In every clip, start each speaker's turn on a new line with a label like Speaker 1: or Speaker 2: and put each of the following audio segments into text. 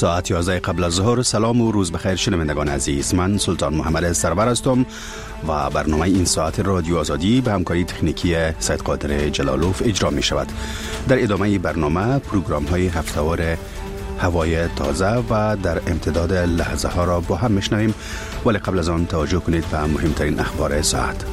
Speaker 1: ساعت 11 قبل از ظهر. سلام و روز بخیر شنوندگان عزیز. من سلطان محمد سرور هستم و برنامه این ساعت رادیو آزادی به همکاری تکنیکی سید قادر جلالوف اجرا می شود. در ادامه برنامه پروگرام های هفته‌وار هوای تازه و در امتداد لحظه ها را با هم میشنویم، ولی قبل از آن توجه کنید به مهمترین اخبار ساعت.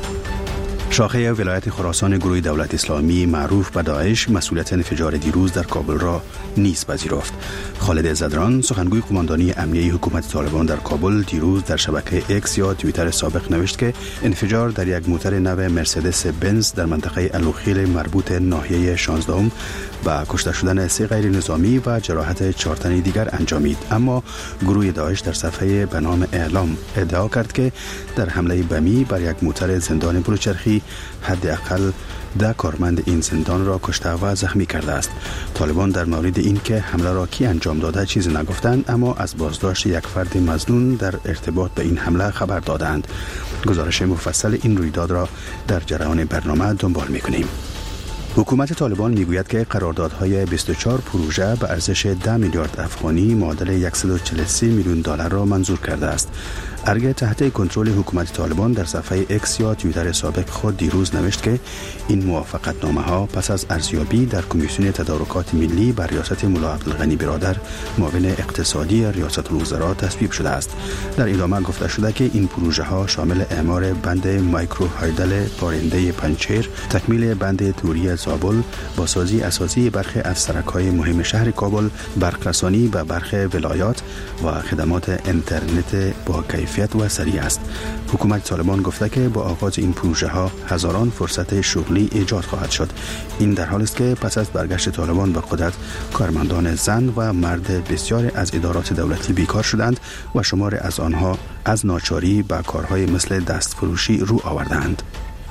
Speaker 1: شاخه ولایت خراسان گروه دولت اسلامی معروف به داعش مسئولیت انفجار دیروز در کابل را نیز پذیرفت. خالد زدران سخنگوی قماندانی امنیه حکومت طالبان در کابل دیروز در شبکه ایکس یا توییتر سابق نوشت که انفجار در یک موتر نو مرسدس بنز در منطقه الوخیل مربوط ناحیه 16 با کشته شدن 3 غیر نظامی و جراحت 4 تن دیگر انجامید. اما گروه داعش در صفحه به نام اعلام ادعا کرد که در حمله بمی بر یک موتر زندان بلوچرخی حداقل 10 کارمند این زندان را کشته و زخمی کرده است. طالبان در مورد این که حمله را کی انجام داده چیزی نگفتند، اما از بازداشت یک فرد مظنون در ارتباط به این حمله خبر دادند. گزارش مفصل این رویداد را در جریان برنامه دنبال می‌کنیم. حکومت طالبان میگوید که قراردادهای 24 پروژه به ارزش 10 میلیارد افغانی معادل 143 میلیون دلار را منظور کرده است. ارگ تحت کنترل حکومت طالبان در صفحه ایکس یا توییتر سابق خود دیروز نوشت که این موافقتنامه ها پس از ارزیابی در کمیسیون تدارکات ملی بر ریاست ملا عبدالغنی برادر معاون اقتصادی ریاست الوزراء تصویب شده است. در ادامه گفته شده که این پروژه ها شامل اعمار بند مایکرو هایدل پارنده پنچیر، تکمیل بند توری زابل، بازسازی اساسی برخی از سرک‌های مهم شهر کابل، برق‌رسانی به برخی ولایات و خدمات اینترنت با کیفیت و سریع است. حکومت طالبان گفته که با آغاز این پروژه ها هزاران فرصت شغلی ایجاد خواهد شد. این در حالی است که پس از برگشت طالبان به قدرت کارمندان زن و مرد بسیار از ادارات دولتی بیکار شدند و شمار از آنها از ناچاری به کارهای مثل دستفروشی رو آوردند.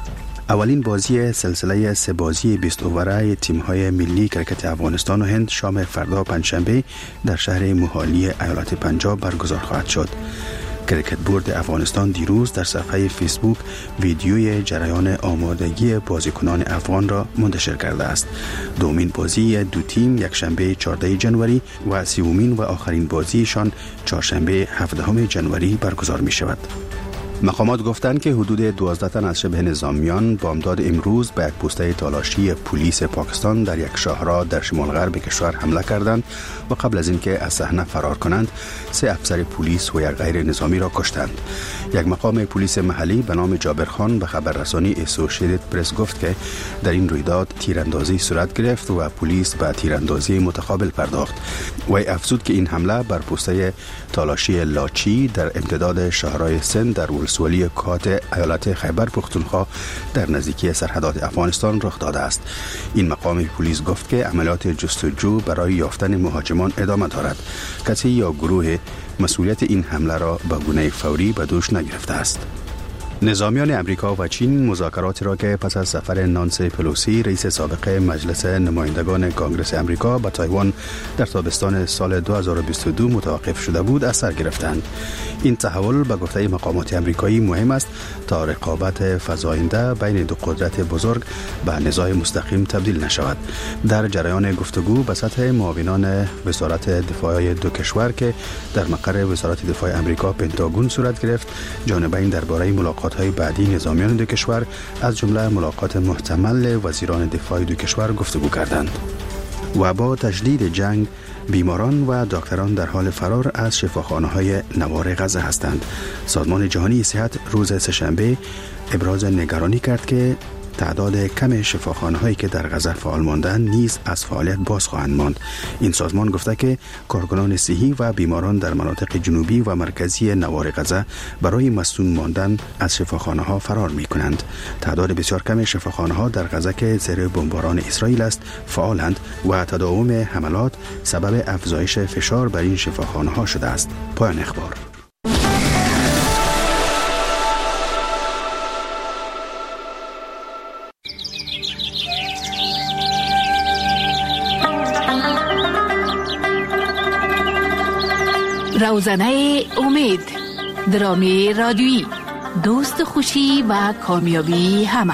Speaker 1: اولین بازی سلسله 3 بازی 20 اووره تیم‌های ملی کرکت افغانستان و هند شام فردا پنجشنبه در شهر موهالی ایالت پنجاب برگزار خواهد شد. کرکت بورد افغانستان دیروز در صفحه فیسبوک ویدیوی جریان آمادگی بازیکنان افغان را منتشر کرده است. دومین بازی دو تیم یکشنبه 14 جنوری و سومین و آخرین بازیشان چهارشنبه 17 جنوری برگزار می شود. مقامات گفتند که حدود 12 تن از شبه نظامیان بامداد امروز به یک پوسته تالاشی پلیس پاکستان در یک شاهراه در شمال غرب کشور حمله کردند و قبل از اینکه از صحنه فرار کنند 3 افسر پلیس و یک غیر نظامی را کشتند. یک مقام پلیس محلی به نام جابر خان به خبررسانی اسوسییتد پرس گفت که در این رویداد تیراندازی صورت گرفت و پلیس به تیراندازی متقابل پرداخت. وی افزود که این حمله بر پوسته تالاشی لاچی در امتداد شهرهای سند در ولسوالی کات ایالت خیبر پختونخوا در نزدیکی سرحدات افغانستان رخ داده است. این مقام پلیس گفت که عملیات جستجو برای یافتن مهاجمان ادامه دارد. کسی یا گروه مسئولیت این حمله را به گونه فوری به دوش نگرفته است. نظامیان امریکا و چین مذاکراتی را که پس از سفر نانسی پلوسی رئیس سابق مجلس نمایندگان کانگرس امریکا به تایوان در تابستان سال 2022 متوقف شده بود از سر گرفتند. این تحول به گفته مقامات امریکایی مهم است تا رقابت فزاینده بین دو قدرت بزرگ به نزاع مستقیم تبدیل نشود. در جریان گفتگو به سطح معاونان وزارت دفاع دو کشور که در مقر وزارت دفاع امریکا پنتاگون صورت گرفت، جانبین درباره ملاقات های بعدی نظامیان دو کشور از جمله ملاقات محتمل وزیران دفاع دو کشور گفتگو کردند. و با تشدید جنگ بیماران و دکتران در حال فرار از شفاخانه‌های نوار غزه هستند. سازمان جهانی صحت روز سه‌شنبه ابراز نگرانی کرد که تعداد کم شفاخانه‌هایی که در غزه فعال ماندند نیز از فعالیت باز خواهند ماند. این سازمان گفته که کارکنان صحی و بیماران در مناطق جنوبی و مرکزی نوار غزه برای مصون ماندن از شفاخانه‌ها فرار می‌کنند. تعداد بسیار کم شفاخانه‌ها در غزه که زیر بمباران اسرائیل است فعالند و تداوم حملات سبب افزایش فشار بر این شفاخانه‌ها شده است. پایان اخبار.
Speaker 2: روزنه امید، درامی رادیویی، دوست خوشی و کامیابی همه.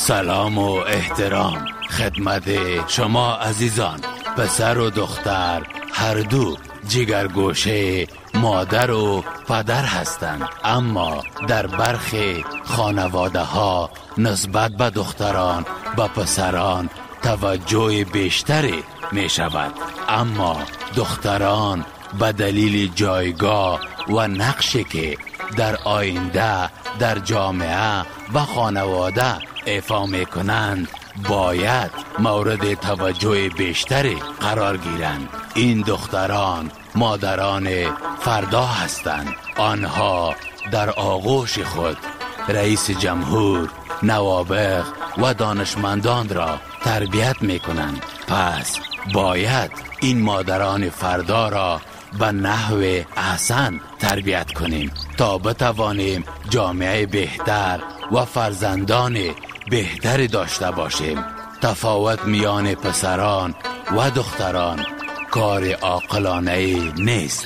Speaker 3: سلام و احترام خدمت شما عزیزان. پسر و دختر هر دو جگرگوشه مادر و پدر هستند، اما در برخی خانواده ها نسبت به دختران به پسران توجه بیشتری می شود، اما دختران به دلیل جایگاه و نقشی که در آینده در جامعه و خانواده ایفا می کنند باید مورد توجه بیشتری قرار گیرند. این دختران مادران فردا هستند. آنها در آغوش خود رئیس جمهور، نوابغ و دانشمندان را تربیت می کنند. پس باید این مادران فردا را به نحو احسن تربیت کنیم تا بتوانیم جامعه بهتر و فرزندان بهتری داشته باشیم. تفاوت میان پسران و دختران کار عاقلانه نیست.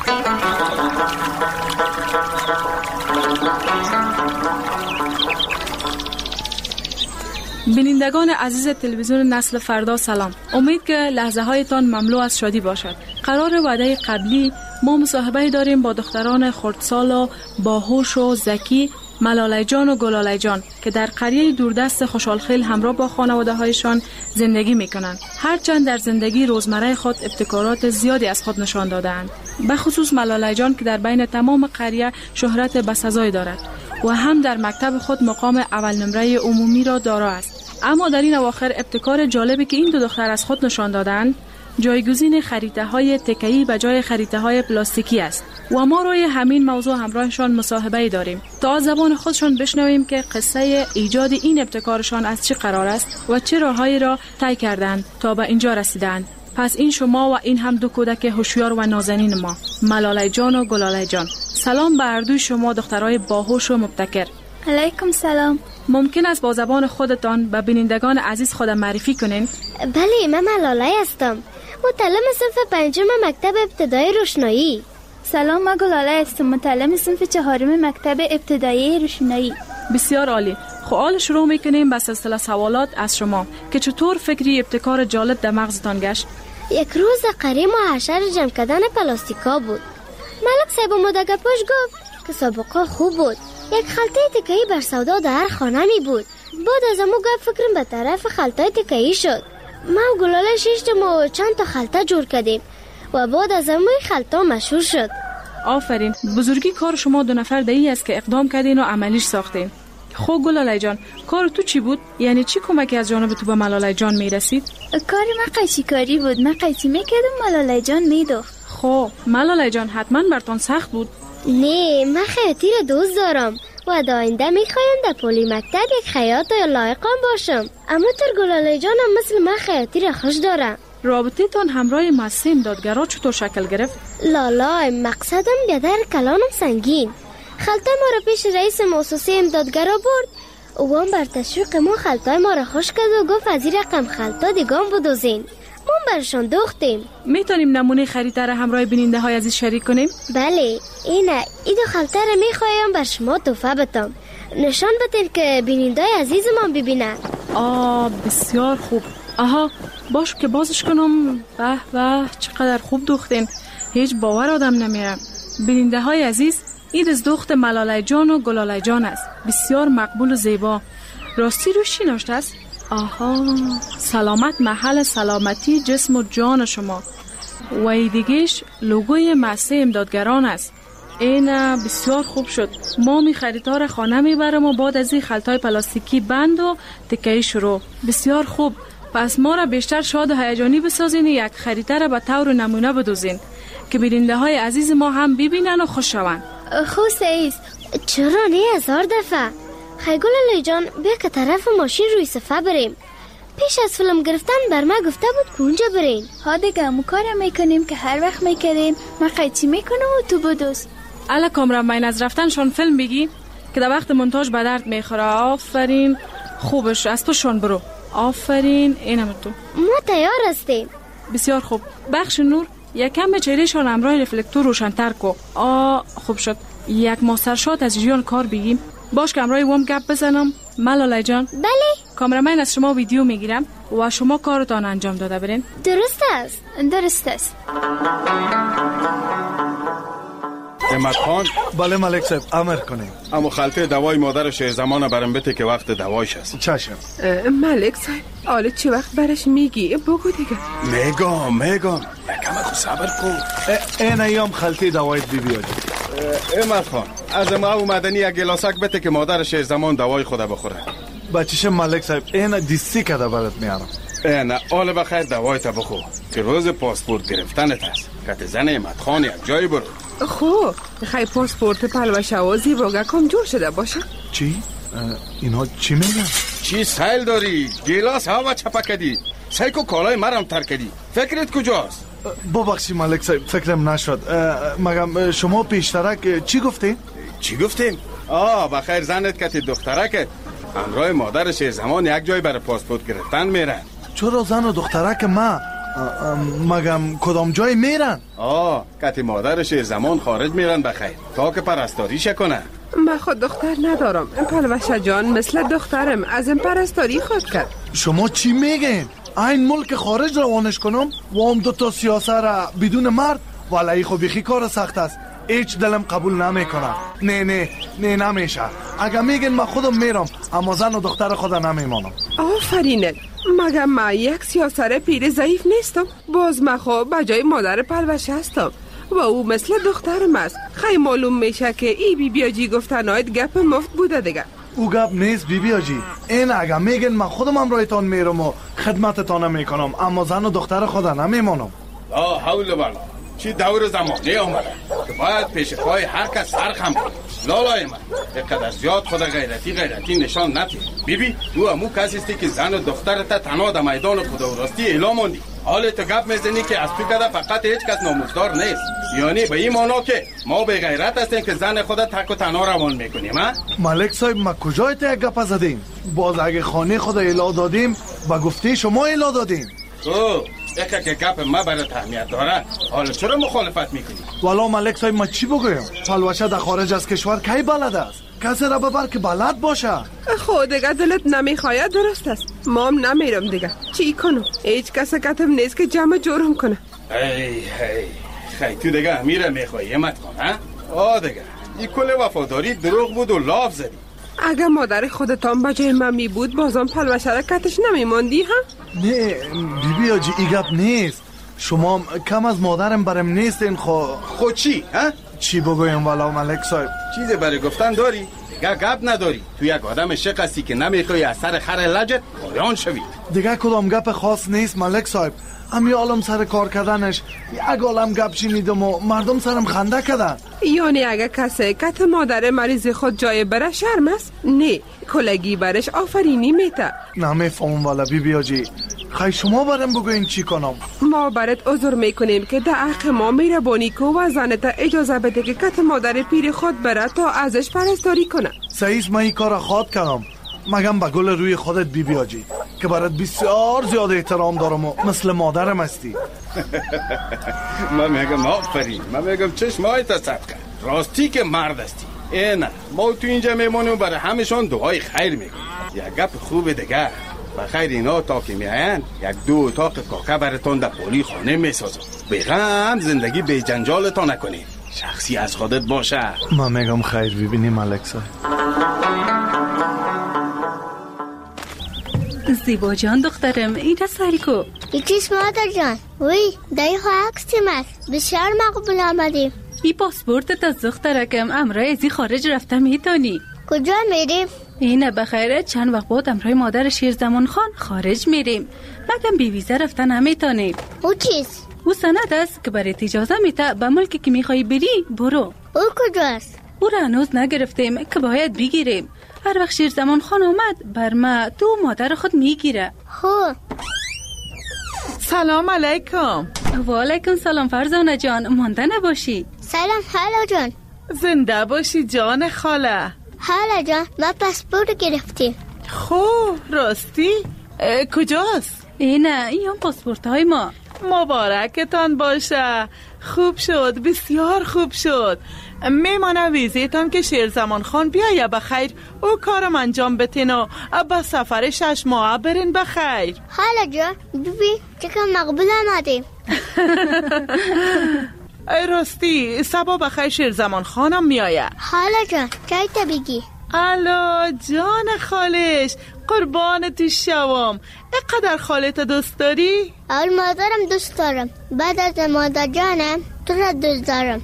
Speaker 4: بینندگان عزیز تلویزیون نسل فردا سلام. امید که لحظه هایتان مملو از شادی باشد. قرار وعده قبلی ما مصاحبه داریم با دختران خردسال و باهوش و ذکی ملاله جان و گلاله جان که در قریه دوردست خوشحالخیل همراه با خانواده هایشان زندگی می کنند. هرچند در زندگی روزمره خود ابتکارات زیادی از خود نشان دادند، به خصوص ملاله جان که در بین تمام قریه شهرت بسزایی دارد و هم در مکتب خود مقام اول نمره عمومی را دارا است. اما در این اواخر ابتکار جالبی که این دو دختر از خود نشان دادند جایگزین خریطه های تکه‌ای به جای خریطه های پلاستیکی است و ما روی همین موضوع همراهشان مصاحبه داریم تا از زبان خودشان بشنویم که قصه ایجاد این ابتکارشان از چه قرار است و چه راههایی را طی کردند تا به اینجا رسیدند. پس این شما و این هم دو کودک هوشیار و نازنین ما، ملاله جان و گلاله جان. سلام به هر دوی شما دخترای باهوش و مبتکر.
Speaker 5: علیکم سلام.
Speaker 4: ممکن است با زبان خودتان به بینندگان عزیز خود معرفی کنین؟
Speaker 5: بله، من ملاله هستم، متعلم صنف 5 مکتب ابتدایی روشنایی.
Speaker 6: سلام، من گلاله هستم، متعلم صنف 4 مکتب ابتدایی روشنایی.
Speaker 4: بسیار عالی. حالا شروع میکنیم به سلسله سوالات از شما که چطور فکری ابتکار جالب در مغزتان گشت؟
Speaker 5: یک روز قریه محشر جمع کردن پلاستیکا بود. ملک صاحب مدگپاش گفت که سابقه خوب بود. یک خلطه تکه‌ای بر سودا در هر خانه می بود. بعد از امو گفت فکرم به طرف خلطه تکه‌ای شد. ما و گلاله شیشتم و چند تا خلطه جور کردیم و بعد از امو خلطه مشهور شد.
Speaker 4: آفرین. بزرگی کار شما دو نفر دایی است که اقدام کردین و عملیش ساختین. خب گلاله جان، کار تو چی بود؟ یعنی چی کمکی از جانب تو به ملاله جان میرسید؟
Speaker 6: کار من قیچی کاری بود. من قیچی میکردم، ملاله جان میدوخت.
Speaker 4: خب ملاله جان حتما برتان سخت بود.
Speaker 5: نه، من خیاطی را دوست دارم و در آینده میخوایم در پلی مکتب یک خیاط لایقم باشم. اما تر گلاله جانم مثل من خیاطی را خوش دارم.
Speaker 4: رابطه تان همراه مؤسسه امدادگرا چطور شکل گرفت؟
Speaker 5: لالا، مقصدم بیادر کلانم سنگین. خلطه ما را پیش رئیس مؤسسه امدادگرا برد و هم بر تشویق ما خلطه ما را خوش کرد و گفت از این رقم خلطه دیگام بدوزین. ما برشان دوختیم.
Speaker 4: میتونیم نمونه خریطه را همراه بیننده های عزیز شریک کنیم؟
Speaker 5: بله، این دو خلطه را میخوایم بر شما تحفه بدم. نشان بدین که بیننده های عزیز ما ببینن.
Speaker 4: بسیار خوب. آها، باش که بازش کنم. به چقدر خوب دوختین. هیچ باور آدم نمیره. بیننده های عزیز، این از دخت ملاله جان و گلاله جان است. بسیار مقبول و زیبا. راستی روش چی نوشته است؟ آها، سلامت محل سلامتی جسم و جان شما. و ای دیگهش لوگوی مؤسسه امدادگران است. این بسیار خوب شد. ما می خریدار خانه میبرم و بعد از این خلطای پلاستیکی بند و تکه‌ای شروع. بسیار خوب. پس ما را بیشتر شاد و هیجانی بسازین، یک خریطه را به طور نمونه بدوزین که بیننده های عزیز ما هم ببینن و خوش شوند.
Speaker 6: خوش است.
Speaker 5: چرا نه 1000 دفعه. گلاله جان، بیا که طرف ماشین روی صفحه بریم. پیش از فیلم گرفتن بر ما گفته بود که اونجا برین.
Speaker 6: ها دیگه همون کارم میکنیم که هر وقت میکردیم. من قیچی میکنم و تو بدوز.
Speaker 4: الا کامران از رفتنشان فیلم بگی که در وقت مونتاژ به درد میخوره. آفرین، خوبش از پشتشان برو. آفرین، اینم تو.
Speaker 5: ما تیار هستیم.
Speaker 4: بسیار خوب. بخش نور یکم به چهرهشان همراه رفلکتور روشن‌تر کو. خوب شد. یک ماستر شات از جیان کار بگیم. باش که همراه وام گپ بزنم. ملاله جان،
Speaker 5: بله.
Speaker 4: کامرامین از شما ویدیو میگیرم و شما کارتان انجام داده برین.
Speaker 6: درست است. درست است.
Speaker 1: احمد خان.
Speaker 7: بله ملک صاحب، امر کنیم.
Speaker 1: اما خلطه دوای مادر شیر زمان برام بده که وقت دوایش هست.
Speaker 7: چشم.
Speaker 8: ملک صاحب حالا چه وقت برش میگی؟ بگو دیگه.
Speaker 1: میگم یکم خود صبر کن.
Speaker 7: این ایام خلطه دوایت بیاد.
Speaker 1: احمد خان از ما اومدنی یک گلاسک بده که مادر شیر زمان دوای خود بخوره.
Speaker 7: بچه‌ش ملک صاحب این دیستی کده برات میارم.
Speaker 1: نه حالا بخیر دوایت بخو که روز پاسپورت گرفتنت هست. کت زن احمد خان یک جایی برو.
Speaker 8: خب خیلی پاسپورت پلوشه و زیباگه کم جور شده باشه.
Speaker 7: چی؟ اینا چی میگن؟
Speaker 1: چی سیل داری؟ گلاس هوا چپا کدی. سیکو کالای مرم تر کدی. فکرت کجاست؟
Speaker 7: ببخشی ملک صاحب فکرم نشد. مگم شما پیشترک چی گفتین؟
Speaker 1: چی گفتیم؟ بخیر زنت کتی دخترکت همراه مادر شیر زمان یک جای برای پاسپورت گرفتن میرن.
Speaker 7: چرا زن و دخترک ما؟ مگم کدام جای میرن؟
Speaker 1: کتی مادر شیر زمان خارج میرن بخیر تا که پرستاریش کنن.
Speaker 8: من خود دختر ندارم. پلوشه جان مثل دخترم از این پرستاری خود کرد.
Speaker 7: شما چی میگین؟ این ملک خارج روانش کنم و هم 2 سیاسه را بدون مرد؟ ولی خب بیخی کار سخت است. هیچ دلم قبول نمیکنم. نه نمیشه. اگه میگن من خودم میرم اما زن و دختر خودم نمیمانم.
Speaker 8: آفرینه. مگه من یک سیاسر پیر ضعیف نیستم؟ باز من خب بجای مادر پلوشه هستم و او مثل دخترم است. خیلی معلوم میشه که ای بی آجی گفتنایت گپ مفت بوده دیگه.
Speaker 7: او گپ نیست بی آجی. این اگه میگن من خودم همراهتان میرم و خدمتتان میکنم اما زن و دختر خودم نمیمانم.
Speaker 1: لا حول ولا چی دور زمانه آمده که باید پیش پای هر کس سرخم کنی. لالای من اینقدر زیاد خود غیرتی نشان ندی. بیبی او همو کسی استی که زن و دخترت تنها در میدان خدا و راستی اعلام موندی. حال تو گپ میزنی که از تو کده فقط هیچ کس ناموزدار نیست. یعنی به این معنا که ما به غیرت هستیم که زن خودت تک و تنها روان میکنیم.
Speaker 7: ملک صاحب ما کجای تا یک گپ زدیم؟ باز اگه خانه خود اعلام دادیم با گفته شما اعلام دادیم.
Speaker 1: یکی که گپ ما برات اهمیت داره حالا چرا مخالفت میکنی؟
Speaker 7: والا ملک صاحب ما چی بگویم؟ پلوشه در خارج از کشور کی بلد است؟ کسی را ببر که بلد باشه.
Speaker 8: خود دیگه دلت نمیخواید درست است. ما هم نمیرم دیگه. چی کنم؟ هیچ کس کتم نیست که جمع جورم کنه.
Speaker 1: خیلی تو دیگه میره میخوایی امت کن دیگه این کل وفاداری دروغ بود و لاف زدی.
Speaker 8: اگه مادر خودتان بجای من می بود بازم پلوشه را کتش نمیماندی ها؟
Speaker 7: نه بیبی آجی ای گپ نیست. شما کم از مادرم برم نیستین.
Speaker 1: خود چی؟
Speaker 7: چی بگویم والا ملک صاحب؟
Speaker 1: چیزی برای گفتن داری؟ دیگه گپ نداری. تو یک آدم شق هستی که نمیخوای از سر خر لجت پایان شوی.
Speaker 7: دیگه کدام گپ خاص نیست ملک صاحب. امی عالم سر کار کردنش یک عالم گپ شنیدم و مردم سرم خنده کردن.
Speaker 8: یعنی اگه کسی کت مادر مریض خود جای بره شرم است؟ نه کلگی برش آفرینی میته.
Speaker 7: نمیفهمم والا بیبی آجی. خیلی شما برم بگوین چی کنم؟
Speaker 8: ما برات عذر میکنیم که در حق ما میربانی کو و زنت اجازه بده که کت مادر پیر خود بره تا ازش پرستاری کنه.
Speaker 7: سعیس من این کار خواد کردم. مگم با گل روی خودت بیبی آجی که برات بسیار زیاد احترام دارم و مثل مادرم هستی.
Speaker 1: من میگم آفرین. من میگم چشمایت صدقه. راستی که مرد هستی. نه ما تو اینجا میمونیم برای همشون دعای خیر میکنیم. یک گپ خوب دیگه بخیر اینا تا که میاین 1-2 اتاق کاکا براتون در پولی خانه میسازم. بغم زندگی به جنجالتون نکنید. شخصی از خودت باشه.
Speaker 7: من میگم خیر ببینی ملک صاحب.
Speaker 2: زیبا جان دخترم اینجا سری کو.
Speaker 5: یکیش مادر جان. وی دایی خواه اکسیم است. بسیار مقبول آمدیم.
Speaker 2: ای پاسپورتت از دخترکم امرای ازی خارج رفته میتونی.
Speaker 5: کجا میریم؟
Speaker 2: اینه بخیره چند وقت بعد امرای مادر شیر زمان خان خارج میریم. مگم بی ویزا رفته نمیتونیم.
Speaker 5: او چیست؟
Speaker 2: او سند است که برای اجازه میته به ملکی که میخوای بری برو.
Speaker 5: او کجاست؟
Speaker 2: او را هنوز نگرفتیم که باید بگیریم. هر وقت شیر زمان خان اومد بر ما تو مادر خود میگیره.
Speaker 5: خب
Speaker 9: سلام علیکم.
Speaker 2: و علیکم سلام فرزانه جان. مانده نباشی.
Speaker 5: سلام خاله جان.
Speaker 9: زنده باشی جان خاله.
Speaker 5: خاله جان ما پاسپورت گرفتیم.
Speaker 9: خب راستی؟ کجاست؟
Speaker 2: اینه این هم پاسپورت های ما.
Speaker 9: مبارکتان باشه. خوب شد، بسیار خوب شد. میمانه ویزیتان که شیرزمان خان بیایه بخیر او کارم انجام بتین و به سفر 6 ماه برین بخیر.
Speaker 5: حالا جا بیبی چکم مقبول آمدیم.
Speaker 9: راستی سبا بخیر شیرزمان خانم میایه.
Speaker 5: حالا جان چای تا بگی.
Speaker 9: الا جان خالش، قربان تو شوام. اقدر خالت دوست داری؟
Speaker 5: اول مادرم دوست دارم، بعد از مادر جانم تو را دوست دارم.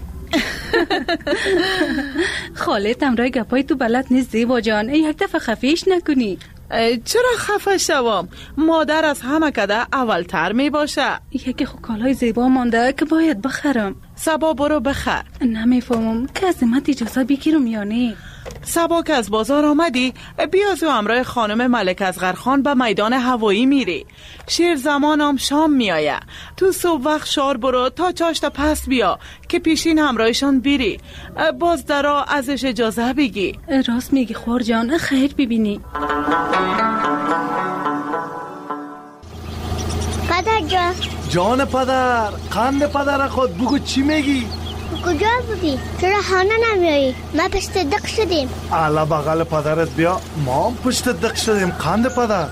Speaker 2: خالت امرای گپای تو بلد نیست زیبا جان، یک دفعه خفیش نکنی.
Speaker 9: چرا خفه شوام؟ مادر از همه کده اولتر می باشه.
Speaker 2: یکی خو کالای زیبا مانده که باید بخرم.
Speaker 9: سبا برو بخر.
Speaker 2: نمیفهمم که از من اجازه بگیرم یا نه.
Speaker 9: سبا که از بازار آمدی بیا زو همراه خانم ملک اصغرخان به میدان هوایی میری. شیرزمانم شام میایه. تو صبح وقت شار برو تا چاشت پس بیا که پیشین همراهشان بیری. باز درا ازش اجازه بگی.
Speaker 2: راست میگی خور جان، خیر ببینی.
Speaker 5: پدر جان.
Speaker 7: جان پدر، قند پدر خود بگو چی میگی؟
Speaker 5: کجا بودی؟ چرا خانه نمیایی؟ ما پشت دق شدیم.
Speaker 7: علا بغل پدرت بیا، ما هم پشت دق شدیم. قند پدر.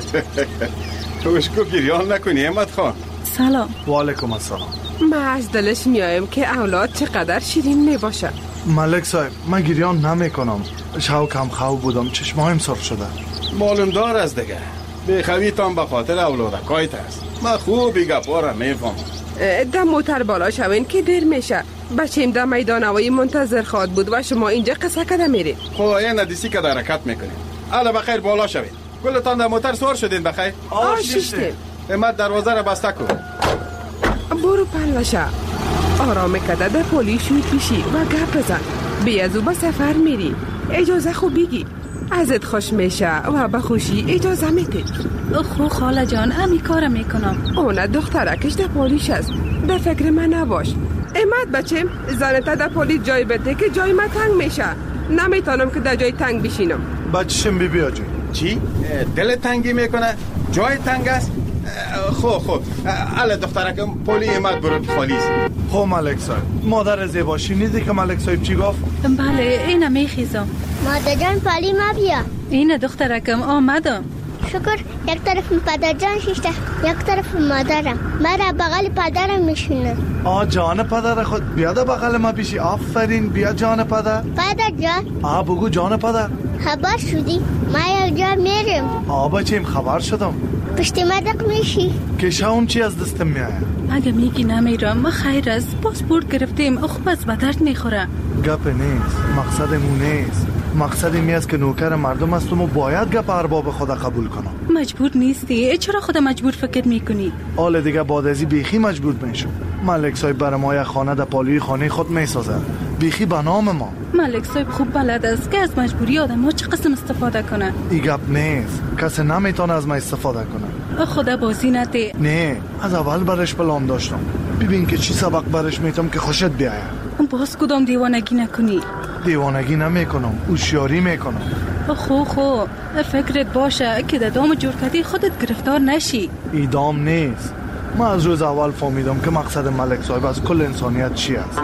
Speaker 1: توشکو گریان نکنی احمد خان.
Speaker 2: سلام.
Speaker 7: و علیکم السلام.
Speaker 8: ما از دلش میایم که اولاد چقدر شیرین میباشه.
Speaker 7: ملک صاحب من گریان نمیکنم، شو کم خو بودم، چشمایم سرخ شده.
Speaker 1: معلوم دار از دیگه بخویتان به خاطر اولادکایت است. من خوبی گپا را میفهمم.
Speaker 8: ده موتر بالا شوین که دیر میشه. بچیم در میدان هوایی منتظر خواد بود و شما اینجا قصه کده میری.
Speaker 1: خب این ندیسی که در حرکت میکنیم. الا بخیر بالا شوید. کلتان در موتر سوار شدین بخیر؟
Speaker 8: ششتیم.
Speaker 1: احمد دروازه را بسته کن.
Speaker 8: برو پلوشه. آرام کده در پولی شوید بشی و گپ بزن. بیازو به سفر میری. اجازه خوب بگی. ازت خوش میشه و به خوشی اجازه میده.
Speaker 2: خو خاله جان امی کارم میکنم.
Speaker 8: اونه دخترکش در پولیش است. در فکر من نباش. احمد بچم زنتا در پولی جای بده که جای من تنگ میشه. نمیتونم که در جای تنگ بشینم.
Speaker 7: بچشم بی بیا جون.
Speaker 1: چی؟ دل تنگی میکنه؟ جای تنگ است؟ خب اله دخترکم پولی احمد برو خالیز.
Speaker 7: خب ملک صاحب مادر زیبا شنیدی که ملک صاحب چی گفت؟
Speaker 2: بله اینه میخیزم.
Speaker 5: مادر جان پالی ما بیا.
Speaker 2: اینه دخترکم آمدم.
Speaker 5: شکر یک طرف پدر جان شیشته یک طرف مادرم. مرا بغل پدرم میشونه.
Speaker 7: جان پدر خود بیا در بغل ما بیشی. آفرین بیا جان پدر.
Speaker 5: پدر جان.
Speaker 7: بگو جان پدر.
Speaker 5: خبر شدی؟ ما یک جا میرم.
Speaker 7: بچیم خبر شدم.
Speaker 5: پشت مدق میشی؟
Speaker 7: که شاون چی از دستم میایه؟
Speaker 2: اگه میگی نمیرم ما خیر است. پاسپورت گرفتیم خوب از به درد میخوره.
Speaker 7: گپ نیست، مقصدمون نیست. مقصد این است که نوکر مردم هستم و باید گپ ارباب خدا قبول کنم.
Speaker 2: مجبور نیستی؟ چرا خدا مجبور فکر میکنی؟
Speaker 7: حال دیگه بعد ازی بیخی مجبور میشم. ملک صاحب برای ما یک خانه در پالوی خانه خود میسازه، بیخی به نام ما.
Speaker 2: ملک صاحب خوب بلد است که از مجبوری آدم ها چه قسم استفاده کنه.
Speaker 7: ای گپ نیست، کسی نمیتونه از ما استفاده کنه.
Speaker 2: خدا بازی نده.
Speaker 7: نه از اول برش پلان داشتم. ببین که چی سبق برش میتم که خوشت بیایه.
Speaker 2: باز کدام دیوانگی نکنی؟
Speaker 7: دیوانگی نمیکنم، هوشیاری میکنم.
Speaker 2: خو فکرت باشه که در دام جرکتی خودت گرفتار نشی.
Speaker 7: ایدام نیست. من از روز اول فهمیدم که مقصد ملک صاحب از کل انسانیت چی است.